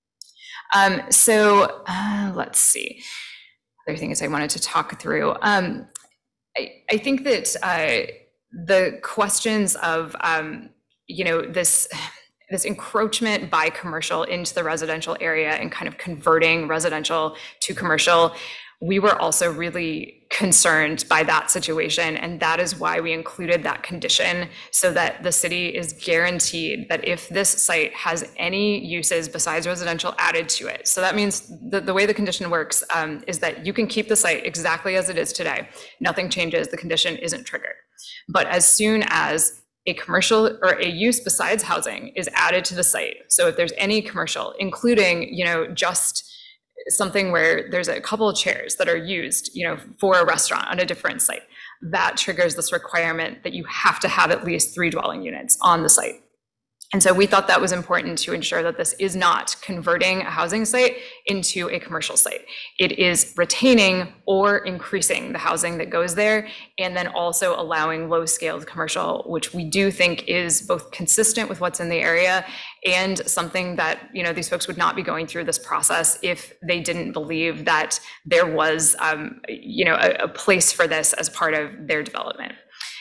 Let's see. Other things I wanted to talk through. I think that the questions of this encroachment by commercial into the residential area and kind of converting residential to commercial, we were also really concerned by that situation. And that is why we included that condition, so that the city is guaranteed that if this site has any uses besides residential added to it. So that means the way the condition works is that you can keep the site exactly as it is today. Nothing changes, the condition isn't triggered. But as soon as a commercial or a use besides housing is added to the site, so if there's any commercial, including, just something where there's a couple of chairs that are used, for a restaurant on a different site, that triggers this requirement that you have to have at least 3 dwelling units on the site. And so we thought that was important to ensure that this is not converting a housing site into a commercial site. It is retaining or increasing the housing that goes there, and then also allowing low-scaled commercial, which we do think is both consistent with what's in the area and something that, these folks would not be going through this process if they didn't believe that there was, a place for this as part of their development.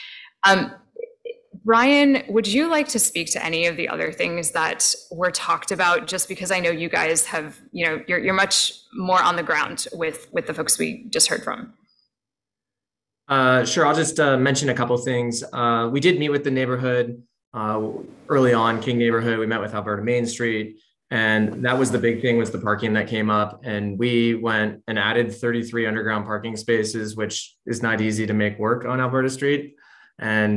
Ryan, would you like to speak to any of the other things that were talked about? Just because I know you guys have, you're much more on the ground with the folks we just heard from. Sure, I'll just mention a couple things. We did meet with the neighborhood early on, King neighborhood. We met with Alberta Main Street, and that was the big thing, was the parking that came up. And we went and added 33 underground parking spaces, which is not easy to make work on Alberta Street. And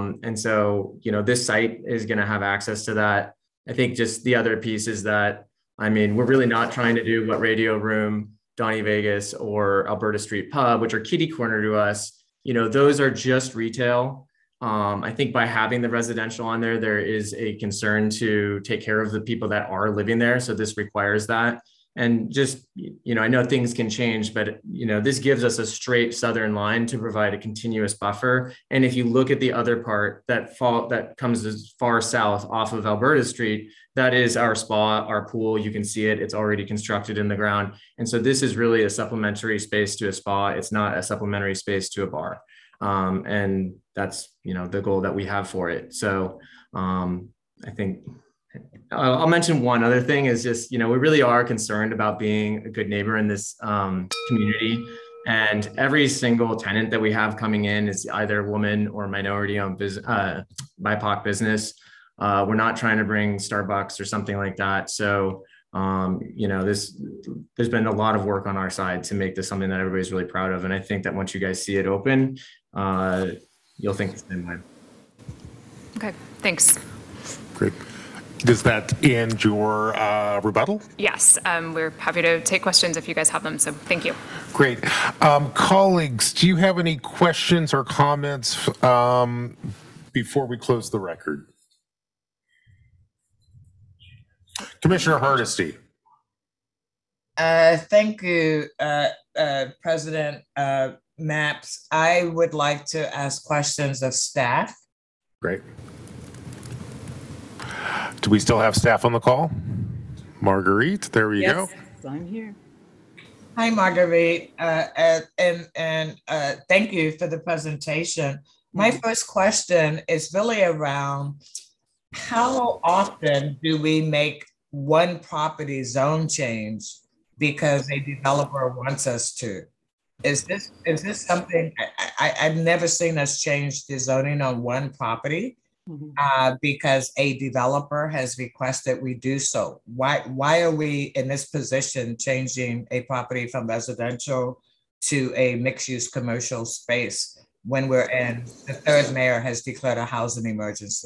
so, this site is going to have access to that. I think just the other piece is that I mean, we're really not trying to do what Radio Room, Donny Vegas, or Alberta Street Pub, which are kitty corner to us. You know, those are just retail. I think by having the residential on there, there is a concern to take care of the people that are living there. So this requires that. And just, you know, I know things can change, but, you know, this gives us a straight southern line to provide a continuous buffer. And if you look at the other part that comes as far south off of Alberta Street, that is our spa, our pool. You can see it. It's already constructed in the ground. And so this is really a supplementary space to a spa. It's not a supplementary space to a bar. And that's, you know, the goal that we have for it. So I think I'll mention one other thing is just, you know, we really are concerned about being a good neighbor in this community. And every single tenant that we have coming in is either woman or minority-owned BIPOC business. We're not trying to bring Starbucks or something like that. So, you know, there's been a lot of work on our side to make this something that everybody's really proud of. And I think that once you guys see it open, you'll think the same way. Okay, thanks. Great. Does that end your rebuttal? Yes, we're happy to take questions if you guys have them, so thank you. Great. Colleagues, do you have any questions or comments before we close the record? Commissioner Hardesty. Thank you, President Mapps. I would like to ask questions of staff. Great. Do we still have staff on the call? Marguerite, there we go. I'm here. Hi, Marguerite, and thank you for the presentation. My first question is really around how often do we make one property zone change because a developer wants us to? Is this something I've never seen us change the zoning on one property? Because a developer has requested we do so. Why are we in this position changing a property from residential to a mixed-use commercial space when we're in, the third mayor has declared a housing emergency?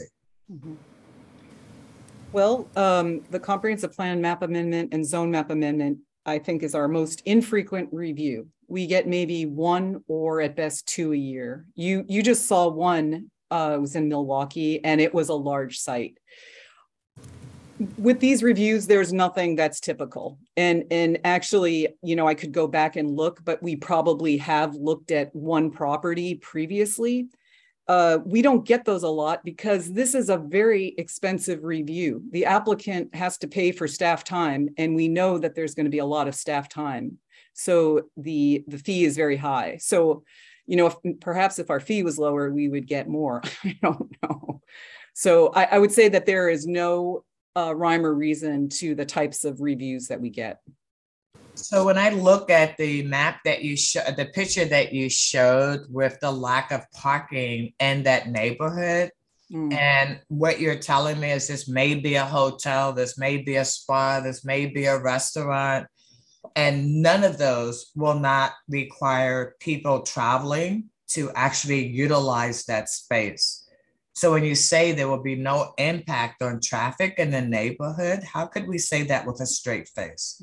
Well, the comprehensive plan map amendment and zone map amendment, I think, is our most infrequent review. We get maybe one or at best two a year. You just saw one. It was in Milwaukee, and it was a large site. With these reviews, there's nothing that's typical. And actually, you know, I could go back and look, but we probably have looked at one property previously. We don't get those a lot because this is a very expensive review. The applicant has to pay for staff time, and we know that there's going to be a lot of staff time. So the fee is very high. So, you know, perhaps if our fee was lower, we would get more. I don't know. So I would say that there is no rhyme or reason to the types of reviews that we get. So when I look at the map that you showed, the picture that you showed with the lack of parking in that neighborhood, and what you're telling me is this may be a hotel, this may be a spa, this may be a restaurant, and none of those will not require people traveling to actually utilize that space. So when you say there will be no impact on traffic in the neighborhood, how could we say that with a straight face?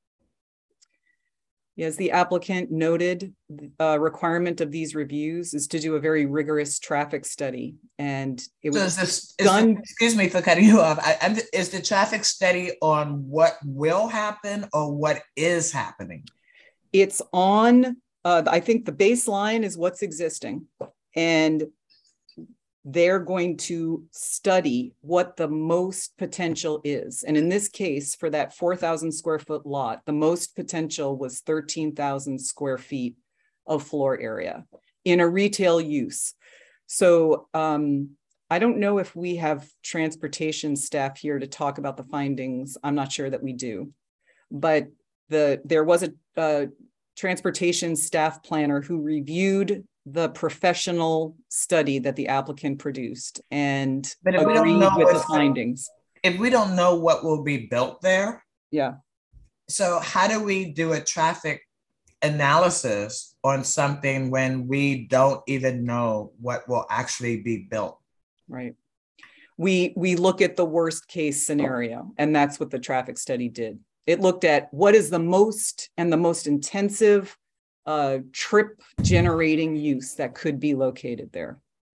As the applicant noted, requirement of these reviews is to do a very rigorous traffic study. And it was done. Excuse me for cutting you off. Is the traffic study on what will happen or what is happening? It's on, I think the baseline is what's existing. And they're going to study what the most potential is. And in this case, for that 4,000 square foot lot, the most potential was 13,000 square feet of floor area in a retail use. So I don't know if we have transportation staff here to talk about the findings. I'm not sure that we do, but there was a transportation staff planner who reviewed the professional study that the applicant produced and agreed with the findings. If we don't know what will be built there, yeah. So how do we do a traffic analysis on something when we don't even know what will actually be built? Right. we look at the worst case scenario, and that's what the traffic study did. It looked at what is the most intensive trip generating use that could be located there.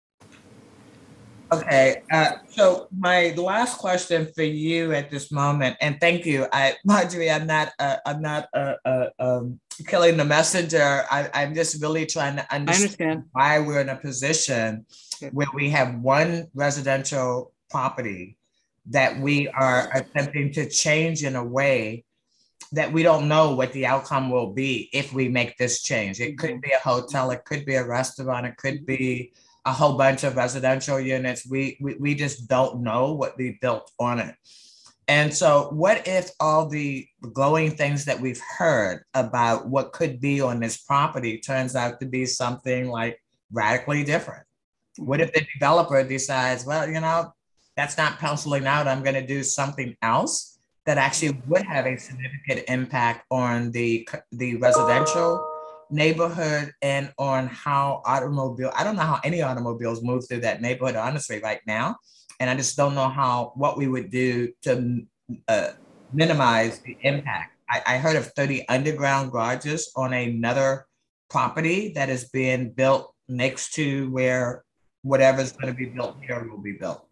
Okay, so my last question for you at this moment, and thank you, Marjorie, I'm not killing the messenger. I'm just really trying to understand why we're in a position where we have one residential property that we are attempting to change in a way that we don't know what the outcome will be if we make this change. It could be a hotel, it could be a restaurant, it could be a whole bunch of residential units. We just don't know what we built on it. And so what if all the glowing things that we've heard about what could be on this property turns out to be something like radically different? What if the developer decides, well, you know, that's not penciling out, I'm gonna do something else that actually would have a significant impact on the residential neighborhood and on how I don't know how any automobiles move through that neighborhood, honestly, right now. And I just don't know what we would do to minimize the impact. I heard of 30 underground garages on another property that is being built next to where whatever's going to be built here will be built.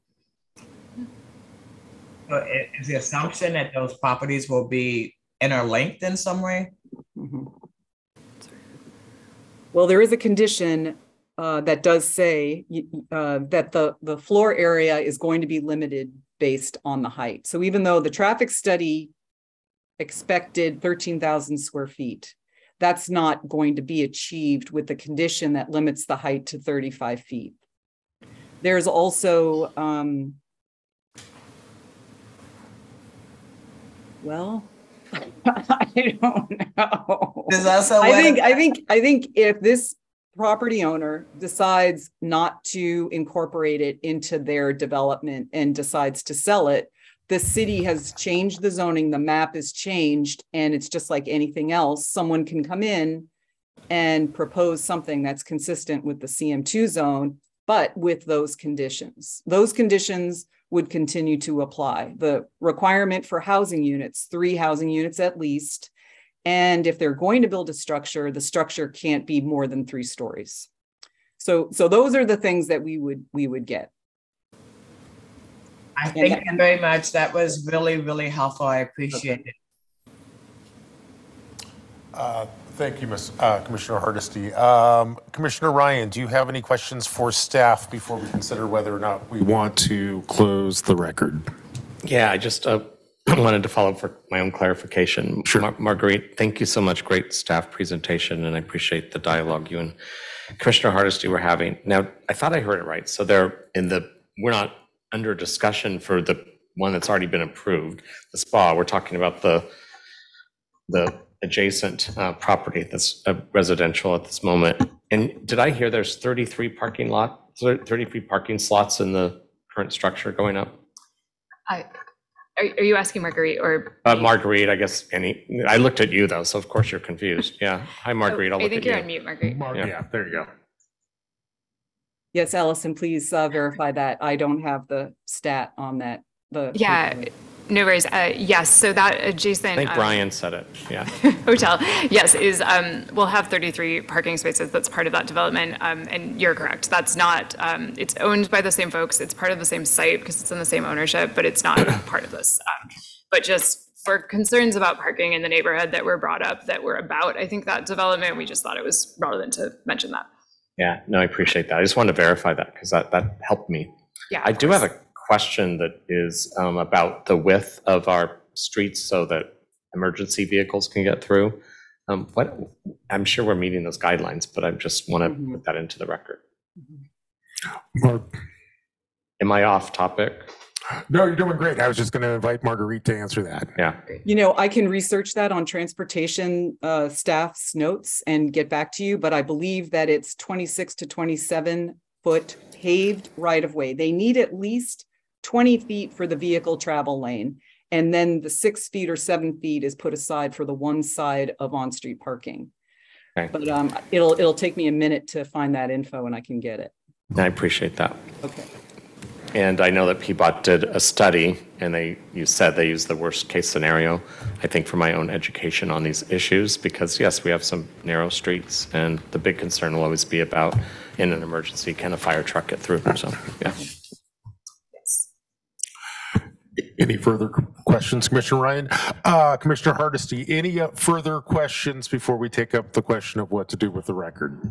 So is the assumption that those properties will be interlinked in some way? Mm-hmm. Well, there is a condition that does say that the floor area is going to be limited based on the height. So even though the traffic study expected 13,000 square feet, that's not going to be achieved with the condition that limits the height to 35 feet. There's also, well, I don't know. I think if this property owner decides not to incorporate it into their development and decides to sell it, the city has changed the zoning, the map is changed, and it's just like anything else. Someone can come in and propose something that's consistent with the CM2 zone, but with those conditions. Those conditions would continue to apply. The requirement for housing units, 3 housing units at least. And if they're going to build a structure, the structure can't be more than 3 stories. So those are the things that we would get. I thank you very much. That was really, really helpful. I appreciate it. Thank you, Commissioner Hardesty. Commissioner Ryan, do you have any questions for staff before we consider whether or not we want to close the record? Yeah, I just wanted to follow up for my own clarification. Sure. Marguerite, thank you so much. Great staff presentation, and I appreciate the dialogue you and Commissioner Hardesty were having. Now, I thought I heard it right. So we're not under discussion for the one that's already been approved, the spa. We're talking about the adjacent property that's residential at this moment. And did I hear there's 33 parking slots in the current structure going up? Are you asking Marguerite or? Marguerite, I guess. I looked at you though, so of course you're confused. Yeah. Hi, Marguerite. I think you're on mute, Marguerite. Yeah, there you go. Yes, Allison, please verify that. I don't have the stat on that. Yeah, no worries. Yes, so that adjacent. I think Brian said it, yeah. Hotel, yes, we'll have 33 parking spaces. That's part of that development. And you're correct. That's not, it's owned by the same folks. It's part of the same site because it's in the same ownership, but it's not part of this. But just for concerns about parking in the neighborhood that were brought up, that were about, I think, that development, we just thought it was relevant to mention that. Yeah, no, I appreciate that. I just wanted to verify that because that helped me. Yeah, I do have a question that is about the width of our streets so that emergency vehicles can get through. I'm sure we're meeting those guidelines, but I just want to put that into the record. Am I off topic? No, you're doing great. I was just going to invite Marguerite to answer that. Yeah. You know, I can research that on transportation staff's notes and get back to you, but I believe that it's 26 to 27 foot paved right of way. They need at least 20 feet for the vehicle travel lane. And then the 6 feet or 7 feet is put aside for the one side of on-street parking. Okay. But it'll take me a minute to find that info and I can get it. I appreciate that. Okay. And I know that PBOT did a study, and you said they used the worst case scenario, I think, for my own education on these issues, because yes, we have some narrow streets, and the big concern will always be about, in an emergency, can a fire truck get through? So, yeah. Any further questions, Commissioner Ryan? Commissioner Hardesty, any further questions before we take up the question of what to do with the record?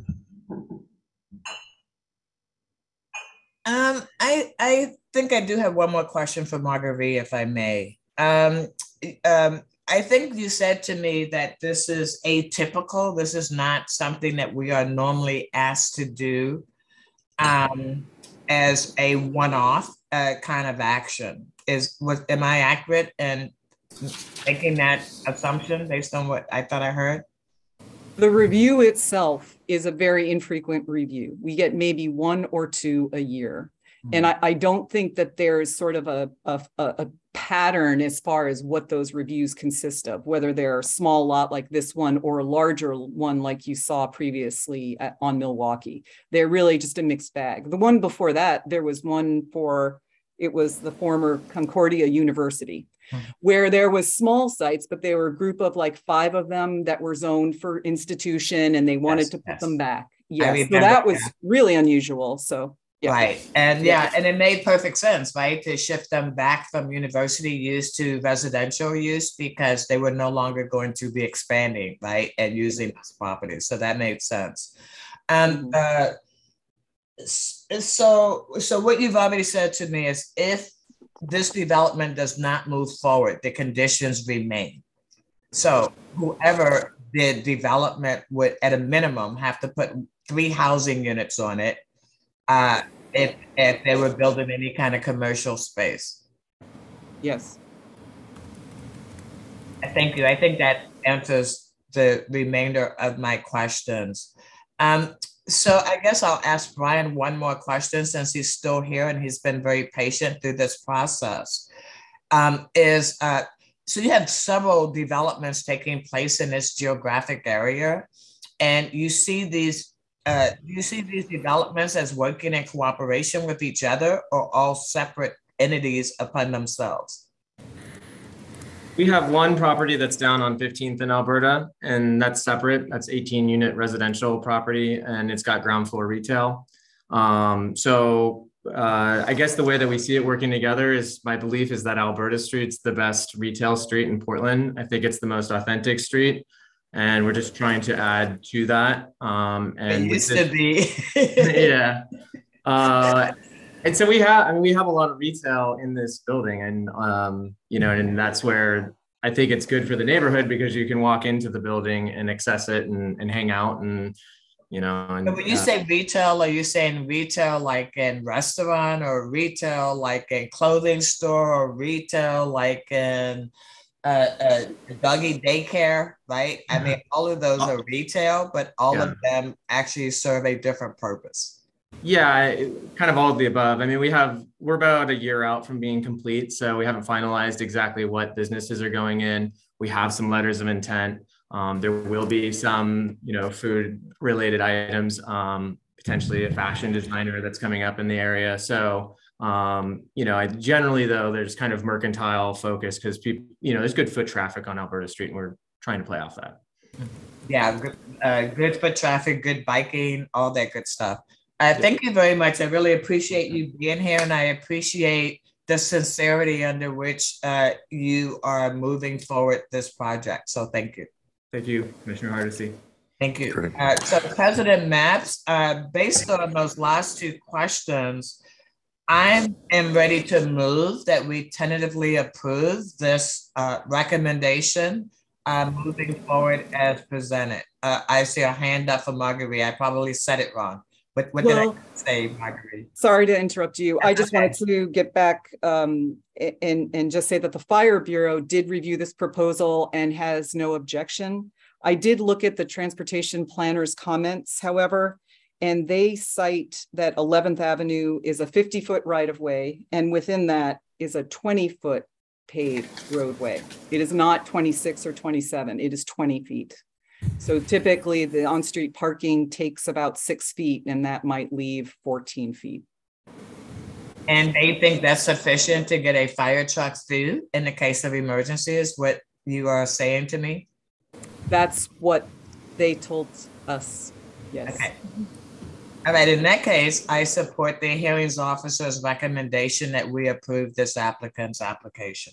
I think I do have one more question for Marguerite, if I may. I think you said to me that this is atypical. This is not something that we are normally asked to do as a one-off kind of action. Am I accurate in making that assumption based on what I thought I heard? The review itself is a very infrequent review. We get maybe 1 or 2 a year. And I don't think that there's sort of a pattern as far as what those reviews consist of, whether they're a small lot like this one or a larger one like you saw previously on Milwaukee. They're really just a mixed bag. The one before that, there was one it was the former Concordia University, where there was small sites, but there were a group of like 5 of them that were zoned for institution, and they wanted to put them back. Yes, so that was really unusual. So yeah. Right. And and it made perfect sense, right? To shift them back from university use to residential use, because they were no longer going to be expanding, right? And using those properties. So that made sense. And so what you've already said to me is, if this development does not move forward, the conditions remain. So whoever did development would, at a minimum, have to put 3 housing units on it if they were building any kind of commercial space. Yes. Thank you. I think that answers the remainder of my questions. So I guess I'll ask Brian one more question, since he's still here and he's been very patient through this process. So you have several developments taking place in this geographic area, and you see these developments as working in cooperation with each other, or all separate entities upon themselves? We have one property that's down on 15th in Alberta, and that's separate. That's 18-unit residential property, and it's got ground floor retail. I guess the way that we see it working together is, my belief is that Alberta Street's the best retail street in Portland. I think it's the most authentic street, and we're just trying to add to that. And it used to be. Yeah. And so we have a lot of retail in this building, and and that's where I think it's good for the neighborhood, because you can walk into the building and access it and hang out, and And when you say retail, are you saying retail like in restaurant, or retail like in clothing store, or retail like in doggy daycare, right? I mean, all of those are retail, but all of them actually serve a different purpose. Yeah, kind of all of the above. I mean, we're about a year out from being complete, so we haven't finalized exactly what businesses are going in. We have some letters of intent. There will be some, food related items, potentially a fashion designer that's coming up in the area. So, generally though, there's kind of mercantile focus, because people, there's good foot traffic on Alberta Street, and we're trying to play off that. Yeah, good foot traffic, good biking, all that good stuff. Thank you very much. I really appreciate you being here, and I appreciate the sincerity under which you are moving forward this project. So thank you. Thank you, Commissioner Hardesty. Thank you. So President Mapps, based on those last two questions, I am ready to move that we tentatively approve this recommendation moving forward as presented. I see a hand up for Marguerite. I probably said it wrong. What did I say, Marguerite? Sorry to interrupt you. I just wanted to get back and just say that the Fire Bureau did review this proposal and has no objection. I did look at the transportation planner's comments, however, and they cite that 11th Avenue is a 50-foot right-of-way, and within that is a 20-foot paved roadway. It is not 26 or 27, it is 20 feet. So typically the on-street parking takes about 6 feet, and that might leave 14 feet. And they think that's sufficient to get a fire truck through in the case of emergency is what you are saying to me? That's what they told us. Yes. Okay. All right, in that case, I support the hearings officer's recommendation that we approve this applicant's application.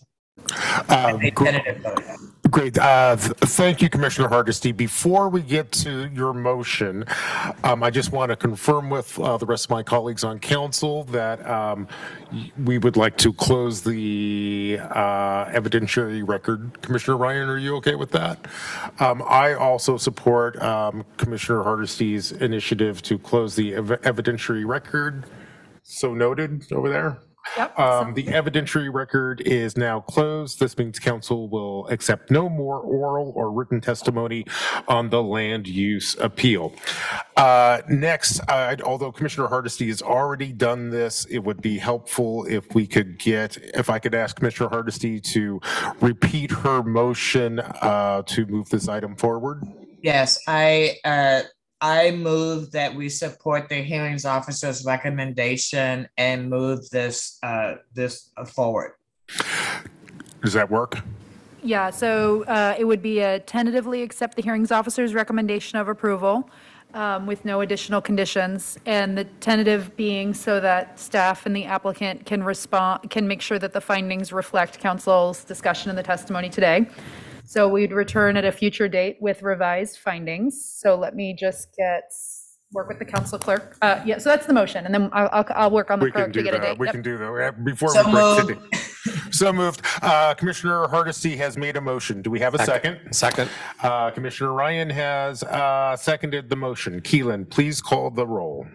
Great. Thank you, Commissioner Hardesty. Before we get to your motion, I just want to confirm with the rest of my colleagues on council that we would like to close the evidentiary record. Commissioner Ryan, are you okay with that? I also support Commissioner Hardesty's initiative to close the evidentiary record. So noted over there. Yep. The evidentiary record is now closed. This means council will accept no more oral or written testimony on the land use appeal. Next, although Commissioner Hardesty has already done this, it would be helpful if I could ask Commissioner Hardesty to repeat her motion to move this item forward. Yes, I move that we support the hearings officer's recommendation and move this forward. Does that work? Yeah, so it would be a tentatively accept the hearings officer's recommendation of approval with no additional conditions, and the tentative being so that staff and the applicant can make sure that the findings reflect council's discussion in the testimony today. So we'd return at a future date with revised findings. So let me just work with the council clerk. Yeah, so that's the motion, and then I'll work on the clerk to get a date. We can do that before we break the date. So moved. Commissioner Hardesty has made a motion. Do we have a second? Second. Commissioner Ryan has seconded the motion. Keelan, please call the roll.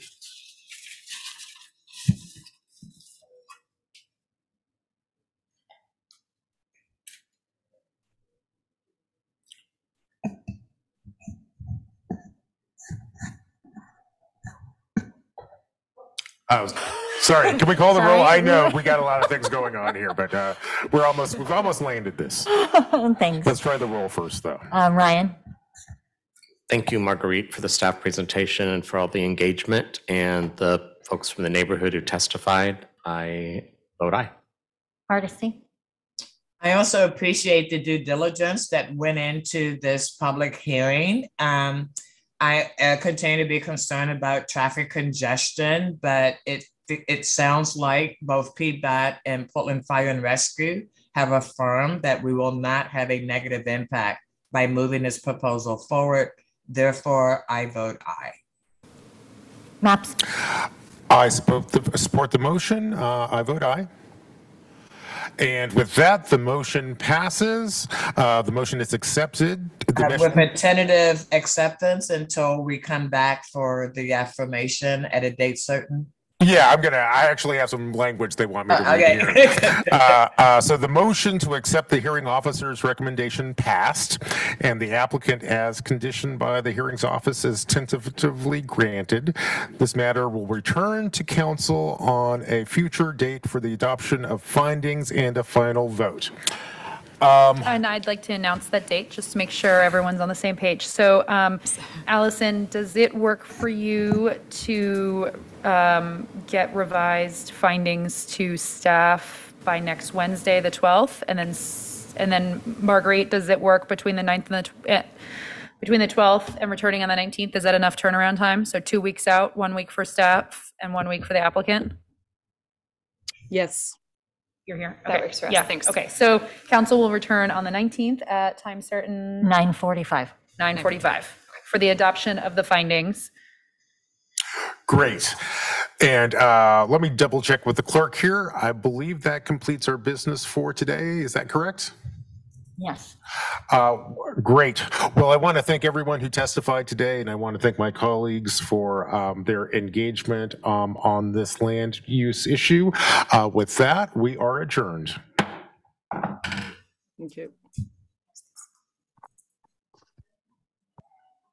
Oh, sorry. Can we call the roll? I know we got a lot of things going on here, but we've almost landed this. Thanks. Let's try the roll first, though. Ryan? Thank you, Marguerite, for the staff presentation and for all the engagement, and the folks from the neighborhood who testified. I vote aye. Hardesty? I also appreciate the due diligence that went into this public hearing. I continue to be concerned about traffic congestion, but it sounds like both PDOT and Portland Fire and Rescue have affirmed that we will not have a negative impact by moving this proposal forward. Therefore, I vote aye. Maps? I support the motion. I vote aye. And with that, the motion passes. The motion is accepted. With a tentative acceptance until we come back for the affirmation at a date certain. Yeah, I actually have some language they want me to read here. So the motion to accept the hearing officer's recommendation passed, and the applicant, as conditioned by the hearings office, is tentatively granted. This matter will return to council on a future date for the adoption of findings and a final vote. And I'd like to announce that date, just to make sure everyone's on the same page. So, Allison, does it work for you to get revised findings to staff by next Wednesday, the 12th? And then Marguerite, does it work between the 9th and between the 12th and returning on the 19th? Is that enough turnaround time? So 2 weeks out, 1 week for staff and 1 week for the applicant? Yes. You're here? That works for us. Yeah, Thanks. Okay, so council will return on the 19th at time certain? 9:45. 9:45 for the adoption of the findings. Great. And let me double check with the clerk here. I believe that completes our business for today. Is that correct? Yes. Great. Well, I want to thank everyone who testified today, and I want to thank my colleagues for their engagement on this land use issue. With that, we are adjourned. Thank you.